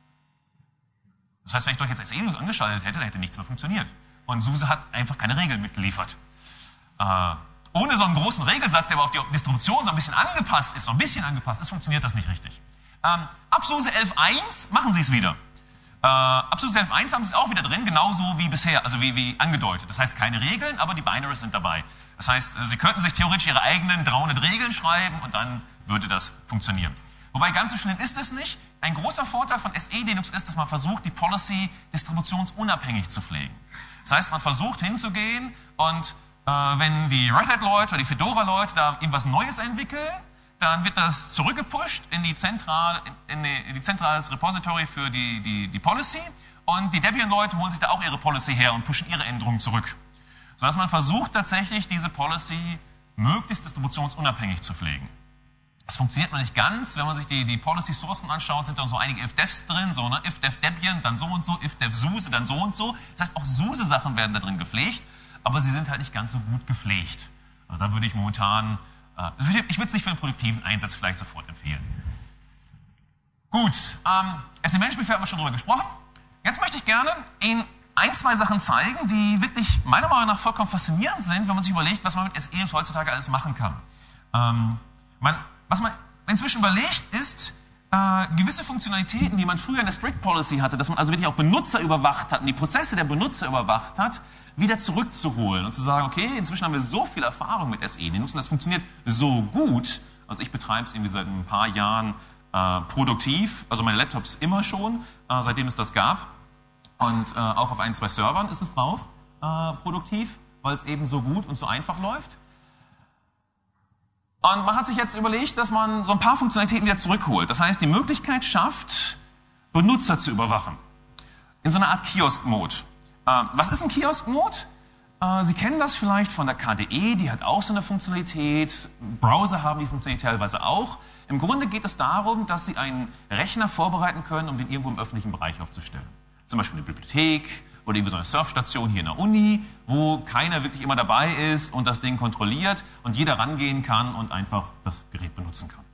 Das heißt, wenn ich doch jetzt S E Linux angeschaltet hätte, dann hätte nichts mehr funktioniert. Und SUSE hat einfach keine Regeln mitgeliefert. Äh, ohne so einen großen Regelsatz, der aber auf die Distribution so ein bisschen angepasst ist, so ein bisschen angepasst ist, funktioniert das nicht richtig. Ähm, ab SUSE elf Punkt eins machen sie es wieder. Äh, ab SUSE elf Punkt eins haben sie es auch wieder drin, genauso wie bisher, also wie, wie angedeutet. Das heißt, keine Regeln, aber die Binaries sind dabei. Das heißt, sie könnten sich theoretisch ihre eigenen dreihundert Regeln schreiben und dann würde das funktionieren. Wobei, ganz so schlimm ist es nicht. Ein großer Vorteil von S E Linux ist, dass man versucht, die Policy distributionsunabhängig zu pflegen. Das heißt, man versucht hinzugehen und äh, wenn die Red Hat-Leute oder die Fedora-Leute da irgendwas Neues entwickeln, dann wird das zurückgepusht in die zentrale, in die, in die zentrales Repository für die, die, die Policy und die Debian-Leute holen sich da auch ihre Policy her und pushen ihre Änderungen zurück. Sodass man versucht tatsächlich, diese Policy möglichst distributionsunabhängig zu pflegen. Das funktioniert noch nicht ganz. Wenn man sich die, die Policy-Sourcen anschaut, sind dann so einige if-devs drin, so, ne? if-dev Debian, dann so und so, if-dev SUSE, dann so und so. Das heißt, auch SUSE-Sachen werden da drin gepflegt, aber sie sind halt nicht ganz so gut gepflegt. Also da würde ich momentan, äh, ich würde es nicht für einen produktiven Einsatz vielleicht sofort empfehlen. Gut, ähm, S E Management haben wir schon drüber gesprochen. Jetzt möchte ich gerne Ihnen ein, zwei Sachen zeigen, die wirklich meiner Meinung nach vollkommen faszinierend sind, wenn man sich überlegt, was man mit S E heutzutage alles machen kann. Ähm, man, was man inzwischen überlegt, ist, äh, gewisse Funktionalitäten, die man früher in der Strict Policy hatte, dass man also wirklich auch Benutzer überwacht hat und die Prozesse der Benutzer überwacht hat, wieder zurückzuholen und zu sagen, okay, inzwischen haben wir so viel Erfahrung mit S E Linux und das funktioniert so gut, also ich betreibe es irgendwie seit ein paar Jahren äh, produktiv, also meine Laptops immer schon, äh, seitdem es das gab und äh, auch auf ein, zwei Servern ist es drauf, äh, produktiv, weil es eben so gut und so einfach läuft. Und man hat sich jetzt überlegt, dass man so ein paar Funktionalitäten wieder zurückholt. Das heißt, die Möglichkeit schafft, Benutzer zu überwachen. In so einer Art Kiosk-Mode. Äh, was ist ein Kiosk-Mode? Äh, Sie kennen das vielleicht von der K D E, die hat auch so eine Funktionalität. Browser haben die Funktionalität teilweise auch. Im Grunde geht es darum, dass Sie einen Rechner vorbereiten können, um den irgendwo im öffentlichen Bereich aufzustellen. Zum Beispiel eine Bibliothek oder irgendwie so eine Surfstation hier in der Uni, wo keiner wirklich immer dabei ist und das Ding kontrolliert und jeder rangehen kann und einfach das Gerät benutzen kann.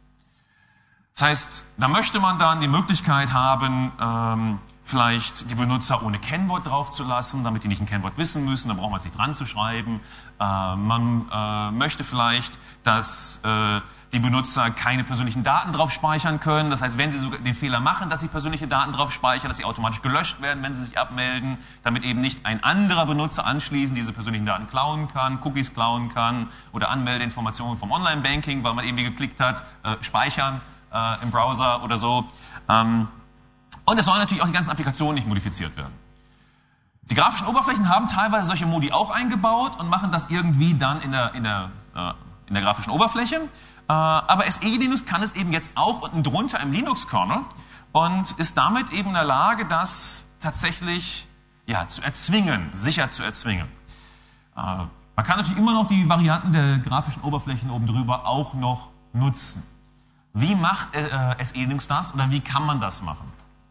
Das heißt, da möchte man dann die Möglichkeit haben, ähm, vielleicht die Benutzer ohne Kennwort draufzulassen, damit die nicht ein Kennwort wissen müssen, da braucht man es nicht dran zu schreiben. Äh, man äh, möchte vielleicht, dass äh, die Benutzer keine persönlichen Daten drauf speichern können. Das heißt, wenn sie sogar den Fehler machen, dass sie persönliche Daten drauf speichern, dass sie automatisch gelöscht werden, wenn sie sich abmelden, damit eben nicht ein anderer Benutzer anschließend diese persönlichen Daten klauen kann, Cookies klauen kann oder Anmeldeinformationen vom Online-Banking, weil man irgendwie geklickt hat, äh, speichern äh, im Browser oder so. Ähm, und es sollen natürlich auch die ganzen Applikationen nicht modifiziert werden. Die grafischen Oberflächen haben teilweise solche Modi auch eingebaut und machen das irgendwie dann in der, in der, äh, in der grafischen Oberfläche. Aber S E Linux kann es eben jetzt auch unten drunter im Linux-Kernel und ist damit eben in der Lage, das tatsächlich ja, zu erzwingen, sicher zu erzwingen. Man kann natürlich immer noch die Varianten der grafischen Oberflächen oben drüber auch noch nutzen. Wie macht äh, S E Linux das oder wie kann man das machen?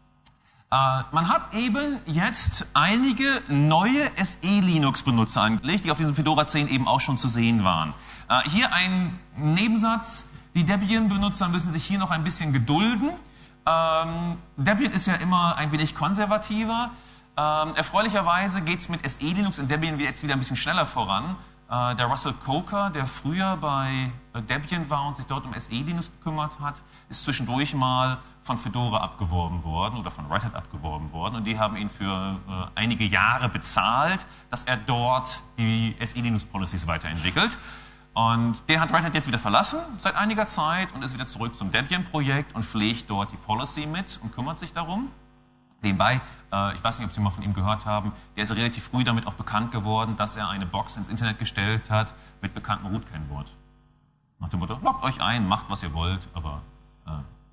Äh, man hat eben jetzt einige neue S E Linux-Benutzer angelegt, die auf diesem Fedora zehn eben auch schon zu sehen waren. Äh, hier ein Nebensatz, die Debian-Benutzer müssen sich hier noch ein bisschen gedulden. Ähm, Debian ist ja immer ein wenig konservativer. Ähm, erfreulicherweise geht es mit S E Linux in Debian jetzt wieder ein bisschen schneller voran. Äh, der Russell Coker, der früher bei Debian war und sich dort um S E Linux gekümmert hat, ist zwischendurch mal von Fedora abgeworben worden oder von Red Hat abgeworben worden und die haben ihn für äh, einige Jahre bezahlt, dass er dort die S E Linux Policies weiterentwickelt. Und der hat Red Hat jetzt wieder verlassen seit einiger Zeit und ist wieder zurück zum Debian-Projekt und pflegt dort die Policy mit und kümmert sich darum. Nebenbei, äh, ich weiß nicht, ob Sie mal von ihm gehört haben, der ist relativ früh damit auch bekannt geworden, dass er eine Box ins Internet gestellt hat mit bekanntem Root-Kennwort. Nach dem Motto, loggt euch ein, macht was ihr wollt, aber äh,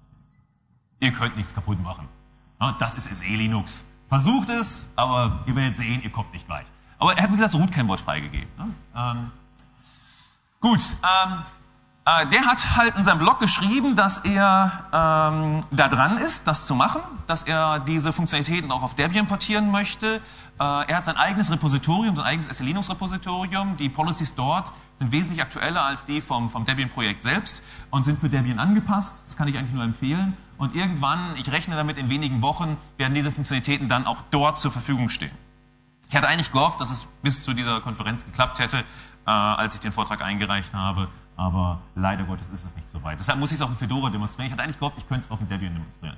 ihr könnt nichts kaputt machen. Ja, das ist S E Linux. Versucht es, aber ihr werdet sehen, ihr kommt nicht weit. Aber er hat, wie gesagt, das Root-Kennwort freigegeben. Ne? Ähm, gut, ähm, äh, der hat halt in seinem Blog geschrieben, dass er ähm, da dran ist, das zu machen, dass er diese Funktionalitäten auch auf Debian portieren möchte. Äh, er hat sein eigenes Repositorium, sein eigenes S E Linux-Repositorium. Die Policies dort sind wesentlich aktueller als die vom, vom Debian-Projekt selbst und sind für Debian angepasst. Das kann ich eigentlich nur empfehlen. Und irgendwann, ich rechne damit in wenigen Wochen, werden diese Funktionalitäten dann auch dort zur Verfügung stehen. Ich hatte eigentlich gehofft, dass es bis zu dieser Konferenz geklappt hätte, äh, als ich den Vortrag eingereicht habe, aber leider Gottes ist es nicht so weit. Deshalb muss ich es auf dem Fedora demonstrieren. Ich hatte eigentlich gehofft, ich könnte es auf dem Debian demonstrieren.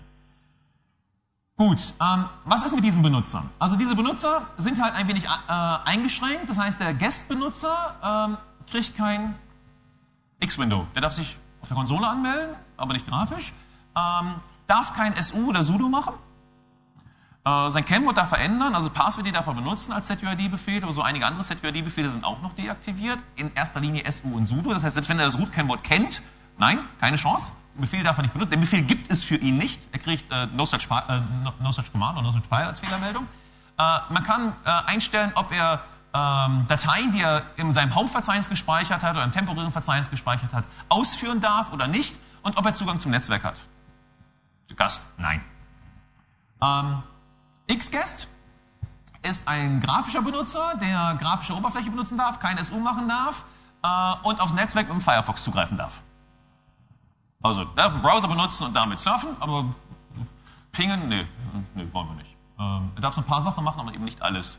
Gut, ähm, was ist mit diesen Benutzern? Also diese Benutzer sind halt ein wenig äh, eingeschränkt. Das heißt, der Guest-Benutzer ähm, kriegt kein X-Window. Der darf sich auf der Konsole anmelden, aber nicht grafisch. Ähm, darf kein S U oder sudo machen. Äh, sein Kennwort darf verändern, also Passwörter darf er benutzen als setuid-Befehl, aber so einige andere setuid-Befehle sind auch noch deaktiviert. In erster Linie S U und sudo. Das heißt, selbst wenn er das Root-Kennwort kennt, nein, keine Chance. Den Befehl darf er nicht benutzen. Den Befehl gibt es für ihn nicht. Er kriegt äh, no, such, äh, no, no such command oder no such file als Fehlermeldung. Äh, man kann äh, einstellen, ob er ähm, Dateien, die er in seinem Home-Verzeichnis gespeichert hat oder im temporären Verzeichnis gespeichert hat, ausführen darf oder nicht und ob er Zugang zum Netzwerk hat. Gast, nein. Ähm, Xguest ist ein grafischer Benutzer, der grafische Oberfläche benutzen darf, kein S U machen darf äh, und aufs Netzwerk mit dem Firefox zugreifen darf. Also, er darf einen Browser benutzen und damit surfen, aber pingen, nee, nee wollen wir nicht. Ähm, er darf so ein paar Sachen machen, aber eben nicht alles.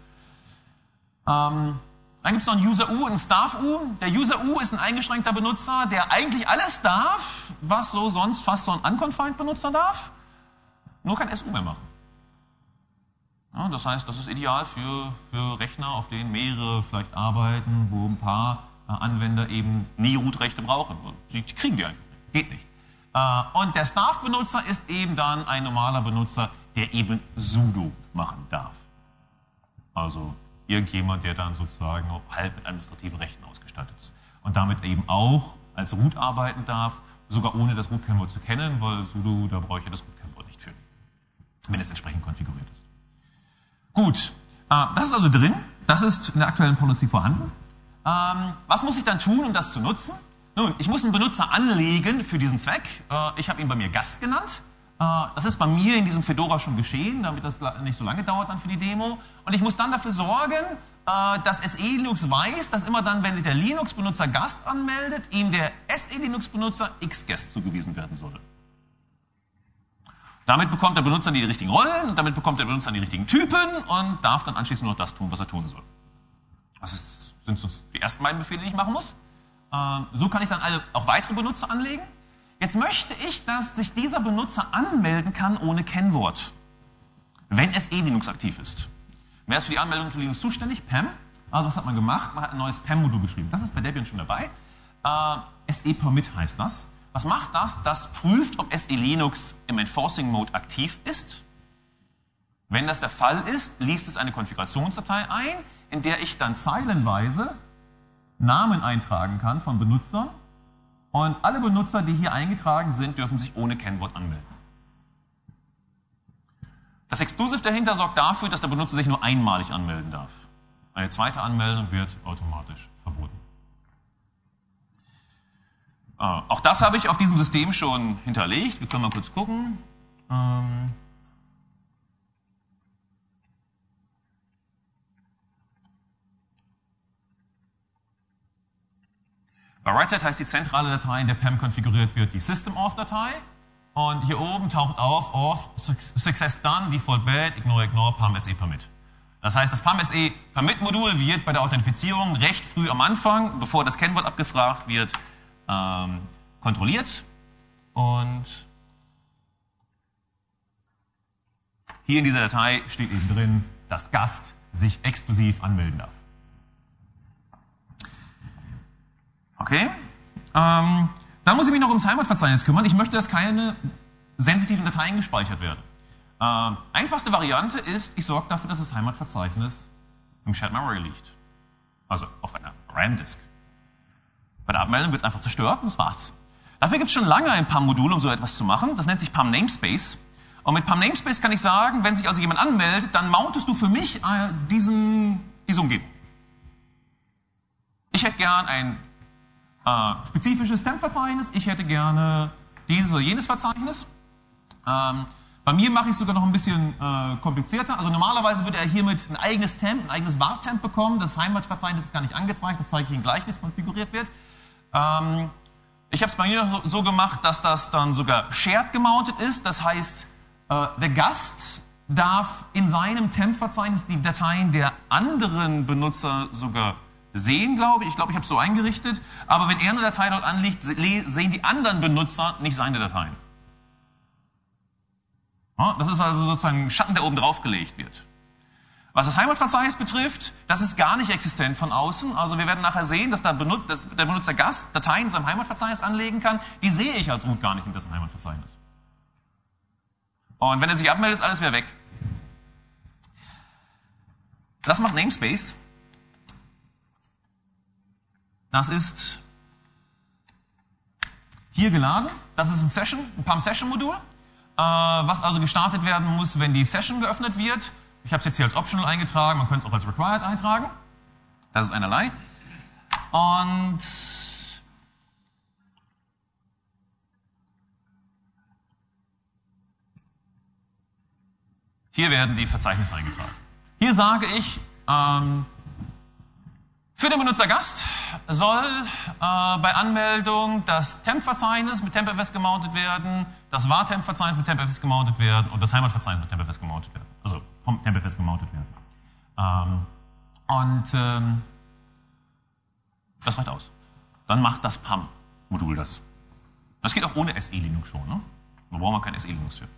Ähm, dann gibt es noch einen User-U und einen Staff-U. Der User-U ist ein eingeschränkter Benutzer, der eigentlich alles darf, was so sonst fast so ein Unconfined-Benutzer darf, nur kein S U mehr machen. Ja, das heißt, das ist ideal für, für Rechner, auf denen mehrere vielleicht arbeiten, wo ein paar äh, Anwender eben nie Root-Rechte brauchen. Die, die kriegen die einfach nicht. Geht nicht. Äh, und der Staff-Benutzer ist eben dann ein normaler Benutzer, der eben sudo machen darf. Also irgendjemand, der dann sozusagen halb mit administrativen Rechten ausgestattet ist. Und damit eben auch als Root arbeiten darf, sogar ohne das Root-Kennwort zu kennen, weil sudo, da brauche ich ja das Root-Kennwort nicht für, wenn es entsprechend konfiguriert ist. Gut, äh, das ist also drin. das ist in der aktuellen Policy vorhanden. Ähm, was muss ich dann tun, um das zu nutzen? Nun, ich muss einen Benutzer anlegen für diesen Zweck. Äh, ich habe ihn bei mir Gast genannt. Äh, das ist bei mir in diesem Fedora schon geschehen, damit das nicht so lange dauert dann für die Demo. Und ich muss dann dafür sorgen, äh, dass S E Linux weiß, dass immer dann, wenn sich der Linux-Benutzer Gast anmeldet, ihm der S E Linux-Benutzer X-Guest zugewiesen werden soll. Damit bekommt der Benutzer die richtigen Rollen und damit bekommt der Benutzer die richtigen Typen und darf dann anschließend nur das tun, was er tun soll. Das ist, sind so die ersten beiden Befehle, die ich machen muss. Ähm, so kann ich dann alle, auch weitere Benutzer anlegen. Jetzt möchte ich, dass sich dieser Benutzer anmelden kann ohne Kennwort, wenn S E Linux aktiv ist. Wer ist für die Anmeldung zu Linux zuständig? P A M. Also was hat man gemacht? Man hat ein neues P A M-Modul geschrieben. Das ist bei Debian schon dabei. Äh, S E Permit heißt das. Was macht das? Das prüft, ob S E Linux im Enforcing Mode aktiv ist. Wenn das der Fall ist, liest es eine Konfigurationsdatei ein, in der ich dann zeilenweise Namen eintragen kann von Benutzern. Und alle Benutzer, die hier eingetragen sind, dürfen sich ohne Kennwort anmelden. Das Exclusive dahinter sorgt dafür, dass der Benutzer sich nur einmalig anmelden darf. Eine zweite Anmeldung wird automatisch verboten. Äh, auch das habe ich auf diesem System schon hinterlegt. Wir können mal kurz gucken. Ähm Bei WriteSet heißt die zentrale Datei, in der P A M konfiguriert wird, die System-Auth-Datei. Und hier oben taucht auf Auth, Success Done, Default Bad, Ignore, Ignore, P A M S E Permit. Das heißt, das P A M S E Permit-Modul wird bei der Authentifizierung recht früh am Anfang, bevor das Kennwort abgefragt wird, ähm, kontrolliert. Und hier in dieser Datei steht eben drin, dass Gast sich exklusiv anmelden darf. Okay? Ähm, dann muss ich mich noch ums Heimatverzeichnis kümmern. Ich möchte, dass keine sensitiven Dateien gespeichert werden. Ähm, einfachste Variante ist, ich sorge dafür, dass das Heimatverzeichnis im Shared Memory liegt. Also auf einer RAM-Disk. Bei der Abmeldung wird es einfach zerstört und das war's. Dafür gibt es schon lange ein P A M-Modul, um so etwas zu machen. Das nennt sich P A M-Namespace. Und mit P A M-Namespace kann ich sagen, wenn sich also jemand anmeldet, dann mountest du für mich äh, diesen, diese Umgebung. Ich hätte gern ein äh, spezifisches Temp-Verzeichnis. Ich hätte gerne dieses oder jenes Verzeichnis. Ähm, bei mir mache ich es sogar noch ein bisschen äh, komplizierter. Also normalerweise würde er hiermit ein eigenes Temp, ein eigenes Var-Temp bekommen. Das Heimatverzeichnis ist gar nicht angezeigt. Das zeige ich Ihnen gleich, wie es konfiguriert wird. Ähm, ich habe es bei mir so, so gemacht, dass das dann sogar shared gemountet ist. Das heißt, äh, der Gast darf in seinem Temp-Verzeichnis die Dateien der anderen Benutzer sogar sehen, glaube ich. Ich glaube, ich habe es so eingerichtet. Aber wenn er eine Datei dort anlegt, sehen die anderen Benutzer nicht seine Dateien. Ja, das ist also sozusagen ein Schatten, der oben drauf gelegt wird. Was das Heimatverzeichnis betrifft, das ist gar nicht existent von außen. Also wir werden nachher sehen, dass, der, Benut dass der Benutzer Gast Dateien in seinem Heimatverzeichnis anlegen kann. Die sehe ich als Root gar nicht in dessen Heimatverzeichnis. Und wenn er sich abmeldet, ist alles wieder weg. Das macht Namespace. Das ist hier geladen. Das ist ein Session, ein P A M-Session-Modul, äh, was also gestartet werden muss, wenn die Session geöffnet wird. Ich habe es jetzt hier als Optional eingetragen, man könnte es auch als Required eintragen. Das ist einerlei. Und hier werden die Verzeichnisse eingetragen. Hier sage ich, ähm, für den Benutzer Gast soll äh, bei Anmeldung das Temp-Verzeichnis mit TempFS gemountet werden, das Var-Temp-Verzeichnis mit TempFS gemountet werden und das Heimatverzeichnis mit TempFS gemountet werden. Also vom TempFS gemountet werden. Ähm, und ähm, das reicht aus. Dann macht das P A M-Modul das. Das geht auch ohne S E Linux schon. Ne? Da braucht man kein S E Linux für.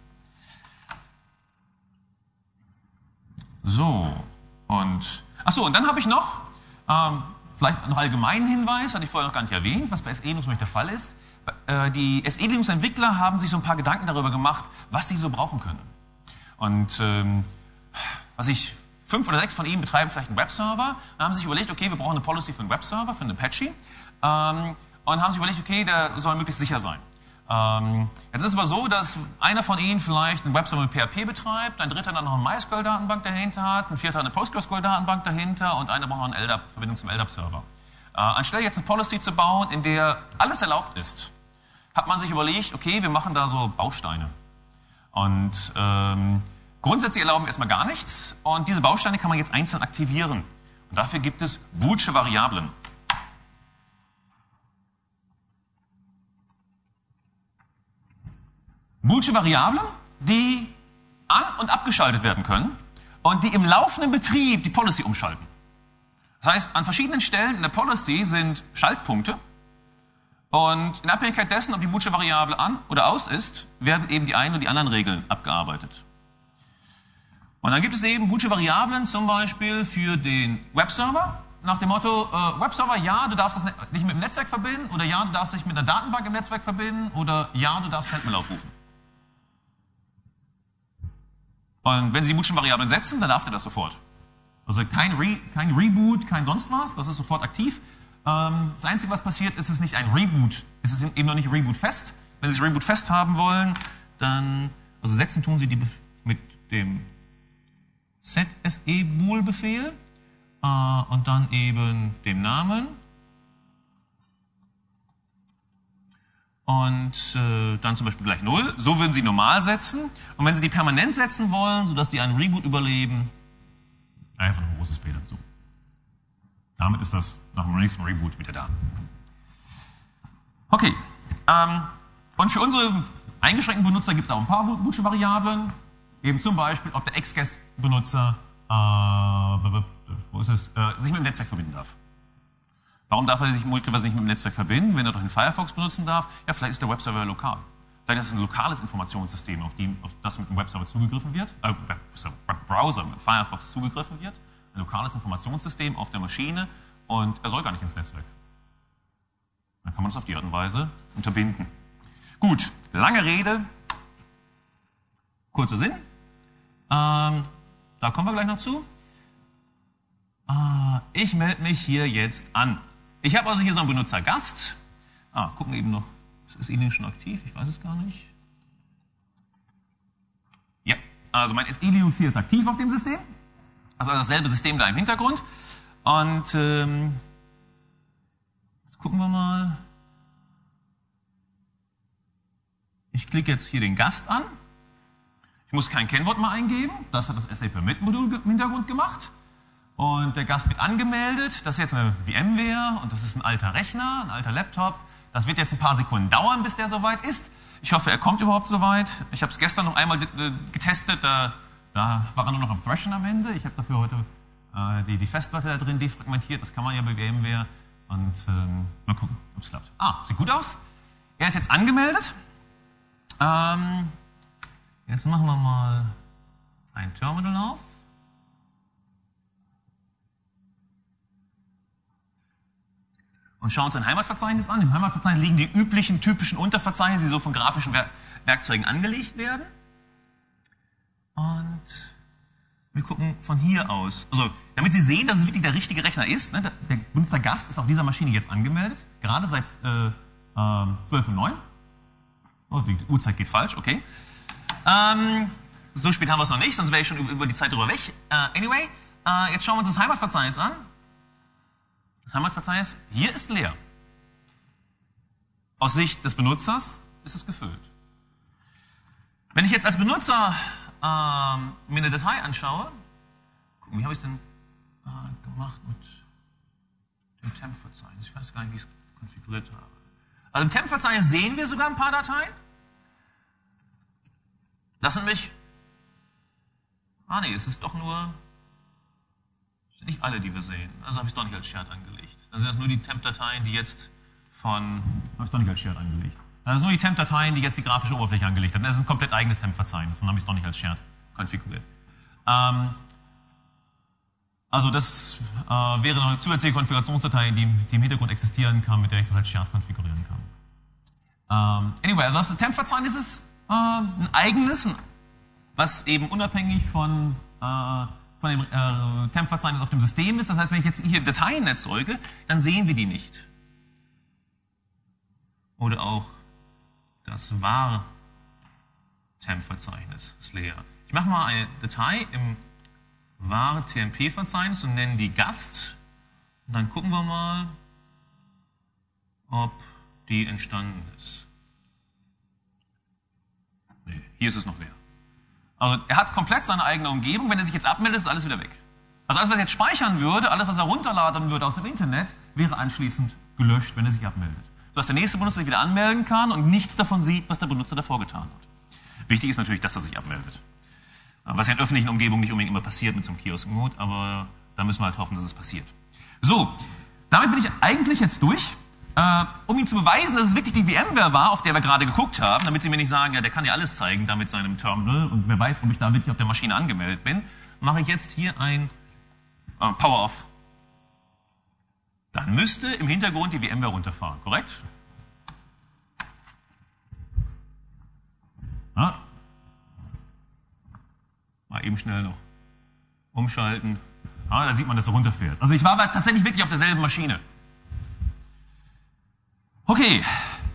So, und achso, und dann habe ich noch Ähm, vielleicht noch allgemeinen Hinweis, hatte ich vorher noch gar nicht erwähnt, was bei S E Linux der Fall ist. Äh, die S E Linux-Entwickler haben sich so ein paar Gedanken darüber gemacht, was sie so brauchen können. Und ähm, was ich, fünf oder sechs von ihnen betreiben vielleicht einen Webserver, und haben sich überlegt, okay, wir brauchen eine Policy für einen Webserver, für einen Apache, ähm, und haben sich überlegt, okay, der soll möglichst sicher sein. Ähm, jetzt ist es aber so, dass einer von Ihnen vielleicht einen Webserver mit P H P betreibt, ein dritter dann noch eine MySQL-Datenbank dahinter hat, ein vierter eine PostgreSQL-Datenbank dahinter und einer braucht noch eine L D A P-Verbindung zum L D A P-Server. Äh, anstelle jetzt eine Policy zu bauen, in der alles erlaubt ist, hat man sich überlegt, okay, wir machen da so Bausteine. Und ähm, grundsätzlich erlauben wir erstmal gar nichts und diese Bausteine kann man jetzt einzeln aktivieren. Und dafür gibt es boolsche Variablen. Boolsche Variablen, die an- und abgeschaltet werden können und die im laufenden Betrieb die Policy umschalten. Das heißt, an verschiedenen Stellen in der Policy sind Schaltpunkte und in Abhängigkeit dessen, ob die boolsche Variable an oder aus ist, werden eben die einen und die anderen Regeln abgearbeitet. Und dann gibt es eben boolsche Variablen zum Beispiel für den Webserver nach dem Motto, äh, Webserver, ja, du darfst das nicht mit dem Netzwerk verbinden oder ja, du darfst dich mit einer Datenbank im Netzwerk verbinden oder ja, du darfst Sendmail aufrufen. Und wenn Sie die boolschen Variablen setzen, dann darf er das sofort. Also kein, Re, kein Reboot, kein sonst was, das ist sofort aktiv. Ähm, das Einzige, was passiert, ist es nicht ein Reboot. Es ist eben noch nicht Reboot fest. Wenn Sie es Reboot fest haben wollen, dann, also setzen tun Sie die mit dem zse-bool-Befehl äh, und dann eben dem Namen. Und äh, dann zum Beispiel gleich null. So würden Sie normal setzen. Und wenn Sie die permanent setzen wollen, sodass die einen Reboot überleben, einfach ein großes P dazu. Damit ist das nach dem nächsten Reboot wieder da. Okay. Ähm, und für unsere eingeschränkten Benutzer gibt es auch ein paar boolsche Variablen. Eben zum Beispiel, ob der Exguest-Benutzer äh, wo ist es, äh, sich mit dem Netzwerk verbinden darf. Warum darf er sich möglicherweise nicht mit dem Netzwerk verbinden, wenn er doch den Firefox benutzen darf? Ja, vielleicht ist der Webserver lokal. Vielleicht ist es ein lokales Informationssystem, auf, die, auf das mit dem Webserver zugegriffen wird, äh, Webbrowser mit Firefox zugegriffen wird. Ein lokales Informationssystem auf der Maschine und er soll gar nicht ins Netzwerk. Dann kann man es auf die Art und Weise unterbinden. Gut, lange Rede, kurzer Sinn. Ähm, da kommen wir gleich noch zu. Äh, ich melde mich hier jetzt an. Ich habe also hier so einen Benutzergast. Ah, gucken eben noch, ist Ihnen schon aktiv? Ich weiß es gar nicht. Ja, also mein S E Linux hier ist aktiv auf dem System. Also dasselbe System da im Hintergrund. Und ähm, jetzt gucken wir mal. Ich klicke jetzt hier den Gast an. Ich muss kein Kennwort mehr eingeben. Das hat das S A Permit-Modul im Hintergrund gemacht. Und der Gast wird angemeldet. Das ist jetzt eine VMware und das ist ein alter Rechner, ein alter Laptop. Das wird jetzt ein paar Sekunden dauern, bis der soweit ist. Ich hoffe, er kommt überhaupt soweit. Ich habe es gestern noch einmal getestet. Da, da war er nur noch am Thrashen am Ende. Ich habe dafür heute äh, die, die Festplatte da drin defragmentiert. Das kann man ja bei VMware. Und ähm, mal gucken, ob es klappt. Ah, sieht gut aus. Er ist jetzt angemeldet. Ähm, jetzt machen wir mal ein Terminal auf. Und schauen uns ein Heimatverzeichnis an. Im Heimatverzeichnis liegen die üblichen, typischen Unterverzeichnisse, die so von grafischen Werk Werkzeugen angelegt werden. Und wir gucken von hier aus. Also, damit Sie sehen, dass es wirklich der richtige Rechner ist. Ne? Der Benutzergast ist auf dieser Maschine jetzt angemeldet. Gerade seit äh, äh, zwölf Uhr neun. Oh, die Uhrzeit geht falsch, okay. Ähm, so spät haben wir es noch nicht, sonst wäre ich schon über die Zeit drüber weg. Uh, anyway, uh, jetzt schauen wir uns das Heimatverzeichnis an. Das Heimatverzeichnis hier ist leer. Aus Sicht des Benutzers ist es gefüllt. Wenn ich jetzt als Benutzer ähm, mir eine Datei anschaue, wie habe ich es denn äh, gemacht mit dem Temp-Verzeichnis? Ich weiß gar nicht, wie ich es konfiguriert habe. Also im Temp-Verzeichnis sehen wir sogar ein paar Dateien. Das sind mich. Ah nee, es ist doch nur. Nicht alle, die wir sehen. Also habe ich es doch nicht als Shared angelegt. Dann sind das nur die Temp-Dateien, die jetzt von... Habe ich doch nicht als Shared angelegt. Das sind nur die Temp-Dateien, die jetzt die grafische Oberfläche angelegt haben. Das ist ein komplett eigenes Temp-Verzeichnis. Dann habe ich es doch nicht als Shared konfiguriert. Ähm, also das äh, wäre noch eine zusätzliche Konfigurationsdatei, die, die im Hintergrund existieren kann, mit der ich das als Shared konfigurieren kann. Ähm, anyway, also das Temp-Verzeichnis ist äh, ein eigenes, was eben unabhängig von... Äh, von dem äh, Temp-Verzeichnis auf dem System ist. Das heißt, wenn ich jetzt hier Dateien erzeuge, dann sehen wir die nicht. Oder auch da. das var-temp-Verzeichnis ist leer. Ich mache mal eine Datei im var-tmp-Verzeichnis und nenne die Gast. Und dann gucken wir mal, ob die entstanden ist. Nee, hier ist es noch leer. Also er hat komplett seine eigene Umgebung. Wenn er sich jetzt abmeldet, ist alles wieder weg. Also alles, was er jetzt speichern würde, alles, was er runterladen würde aus dem Internet, wäre anschließend gelöscht, wenn er sich abmeldet. Sodass der nächste Benutzer sich wieder anmelden kann und nichts davon sieht, was der Benutzer davor getan hat. Wichtig ist natürlich, dass er sich abmeldet. Was ja in öffentlichen Umgebungen nicht unbedingt immer passiert mit so einem Kiosk-Mode, aber da müssen wir halt hoffen, dass es passiert. So, damit bin ich eigentlich jetzt durch. Äh, um Ihnen zu beweisen, dass es wirklich die VMware war, auf der wir gerade geguckt haben, damit Sie mir nicht sagen, ja, der kann ja alles zeigen da mit seinem Terminal und wer weiß, ob ich da wirklich auf der Maschine angemeldet bin, mache ich jetzt hier ein äh, Power-Off. Dann müsste im Hintergrund die VMware runterfahren, korrekt? Ja. Mal eben schnell noch umschalten. Ah, da sieht man, dass er runterfährt. Also ich war aber tatsächlich wirklich auf derselben Maschine. Okay.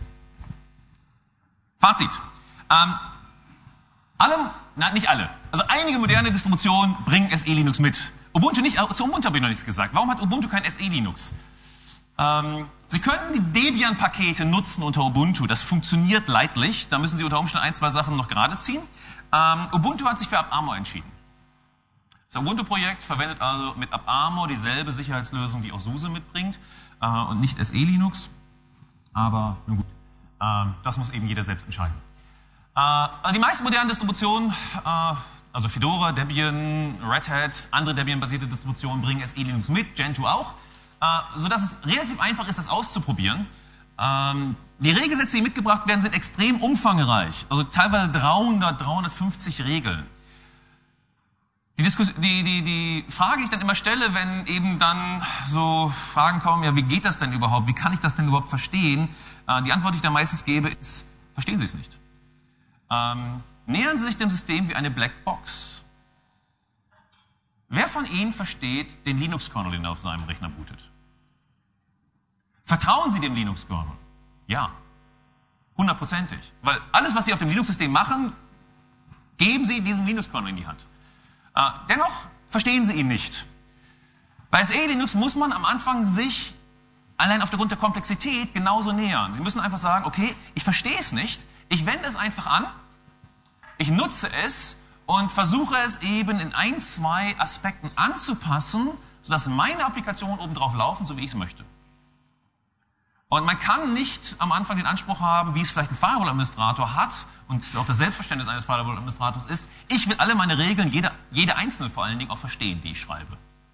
Fazit. Ähm, alle, na, nicht alle. Also einige moderne Distributionen bringen S E Linux mit. Ubuntu nicht, zu Ubuntu habe ich noch nichts gesagt. Warum hat Ubuntu kein S E Linux? Ähm, Sie können die Debian-Pakete nutzen unter Ubuntu. Das funktioniert leidlich. Da müssen Sie unter Umständen ein, zwei Sachen noch gerade ziehen. Ähm, Ubuntu hat sich für AppArmor entschieden. Das Ubuntu-Projekt verwendet also mit AppArmor dieselbe Sicherheitslösung, die auch SUSE mitbringt äh, und nicht S E Linux. Aber nun gut, äh, das muss eben jeder selbst entscheiden. Äh, also die meisten modernen Distributionen, äh, also Fedora, Debian, Red Hat, andere Debian-basierte Distributionen bringen S E Linux mit, Gentoo auch, äh, sodass es relativ einfach ist, das auszuprobieren. Ähm, die Regelsätze, die mitgebracht werden, sind extrem umfangreich, also teilweise dreihundert, dreihundertfünfzig Regeln. Die, Diskus die, die, die Frage, die ich dann immer stelle, wenn eben dann so Fragen kommen, ja, wie geht das denn überhaupt? Wie kann ich das denn überhaupt verstehen? Äh, die Antwort, die ich da meistens gebe, ist, verstehen Sie es nicht. Ähm, nähern Sie sich dem System wie eine Blackbox. Wer von Ihnen versteht den Linux-Kernel, den er auf seinem Rechner bootet? Vertrauen Sie dem Linux-Kernel? Ja. Hundertprozentig. Weil alles, was Sie auf dem Linux-System machen, geben Sie diesem Linux-Kernel in die Hand. Äh, dennoch verstehen Sie ihn nicht. Bei S E Linux muss man am Anfang sich allein aufgrund der Komplexität genauso nähern. Sie müssen einfach sagen, okay, ich verstehe es nicht, ich wende es einfach an, ich nutze es und versuche es eben in ein, zwei Aspekten anzupassen, sodass meine Applikationen obendrauf laufen, so wie ich es möchte. Und man kann nicht am Anfang den Anspruch haben, wie es vielleicht ein Firewall-Administrator hat und auch das Selbstverständnis eines Firewall-Administrators ist, ich will alle meine Regeln, jede, jede einzelne vor allen Dingen auch verstehen, die ich schreibe.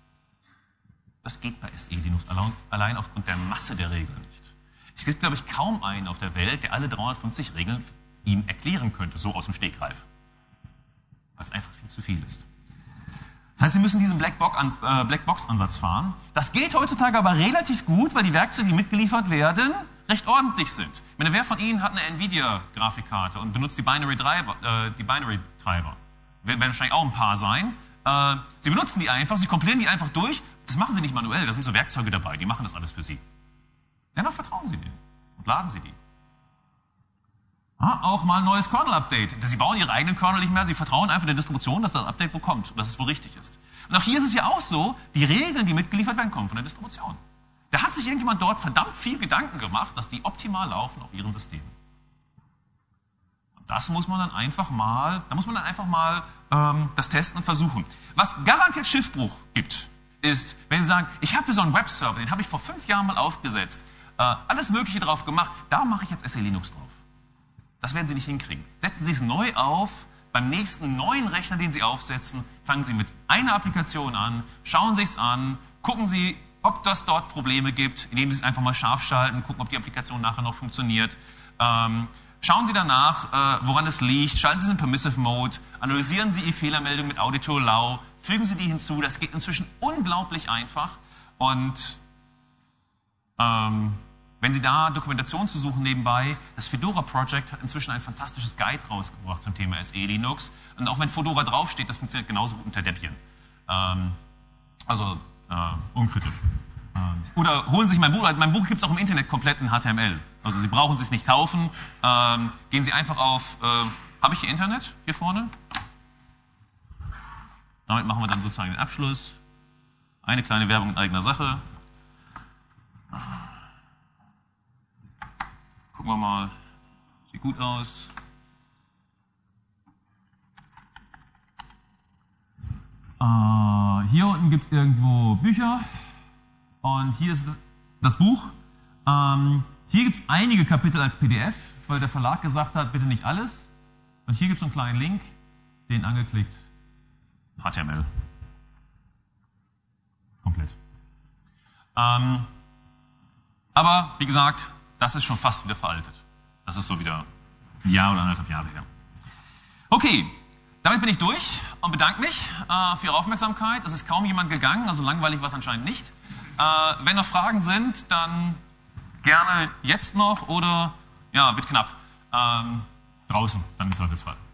Das geht bei S E Linux allein aufgrund der Masse der Regeln nicht. Es gibt, glaube ich, kaum einen auf der Welt, der alle dreihundertfünfzig Regeln Ihnen erklären könnte, so aus dem Stegreif. Weil es einfach viel zu viel ist. Das heißt, Sie müssen diesen Blackbox-Ansatz fahren. Das geht heutzutage aber relativ gut, weil die Werkzeuge, die mitgeliefert werden, recht ordentlich sind. Ich meine, wer von Ihnen hat eine Nvidia-Grafikkarte und benutzt die Binary-Treiber? Äh, die Binary-Treiber? Werden wahrscheinlich auch ein paar sein. Äh, Sie benutzen die einfach, Sie kompilieren die einfach durch. Das machen Sie nicht manuell, da sind so Werkzeuge dabei, die machen das alles für Sie. Dennoch vertrauen Sie denen und laden Sie die. Ah, auch mal ein neues Kernel-Update. Sie bauen Ihre eigenen Kernel nicht mehr, Sie vertrauen einfach der Distribution, dass das Update wo kommt und dass es wohl richtig ist. Und auch hier ist es ja auch so, die Regeln, die mitgeliefert werden, kommen von der Distribution. Da hat sich irgendjemand dort verdammt viel Gedanken gemacht, dass die optimal laufen auf Ihren Systemen. Und das muss man dann einfach mal, da muss man dann einfach mal ähm, das testen und versuchen. Was garantiert Schiffbruch gibt, ist, wenn Sie sagen, ich habe hier so einen Webserver, den habe ich vor fünf Jahren mal aufgesetzt, äh, alles Mögliche drauf gemacht, da mache ich jetzt S E Linux drauf. Das werden Sie nicht hinkriegen. Setzen Sie es neu auf, beim nächsten neuen Rechner, den Sie aufsetzen, fangen Sie mit einer Applikation an, schauen Sie es an, gucken Sie, ob das dort Probleme gibt, indem Sie es einfach mal scharf schalten, gucken, ob die Applikation nachher noch funktioniert. Ähm, schauen Sie danach, äh, woran es liegt, schalten Sie es in Permissive Mode, analysieren Sie die Fehlermeldung mit Audit to Allow, fügen Sie die hinzu, das geht inzwischen unglaublich einfach und ähm, wenn Sie da Dokumentation zu suchen nebenbei, das Fedora Project hat inzwischen ein fantastisches Guide rausgebracht zum Thema S E Linux. Und auch wenn Fedora draufsteht, das funktioniert genauso gut unter Debian. Ähm, also äh, unkritisch. Oder holen Sie sich mein Buch. Mein Buch gibt es auch im Internet komplett in H T M L. Also Sie brauchen es sich nicht kaufen. Ähm, gehen Sie einfach auf, äh, habe ich hier Internet hier vorne? Damit machen wir dann sozusagen den Abschluss. Eine kleine Werbung in eigener Sache. Gucken wir mal. Sieht gut aus. Äh, hier unten gibt es irgendwo Bücher. Und hier ist das Buch. Ähm, hier gibt es einige Kapitel als P D F, weil der Verlag gesagt hat, bitte nicht alles. Und hier gibt es einen kleinen Link, den angeklickt. H T M L. Komplett. Ähm, aber, wie gesagt, das ist schon fast wieder veraltet. Das ist so wieder ein Jahr oder anderthalb Jahre her. Okay, damit bin ich durch und bedanke mich äh, für Ihre Aufmerksamkeit. Es ist kaum jemand gegangen, also langweilig war es anscheinend nicht. Äh, wenn noch Fragen sind, dann gerne jetzt noch oder, ja, wird knapp, ähm, draußen, dann im Zweifelsfall.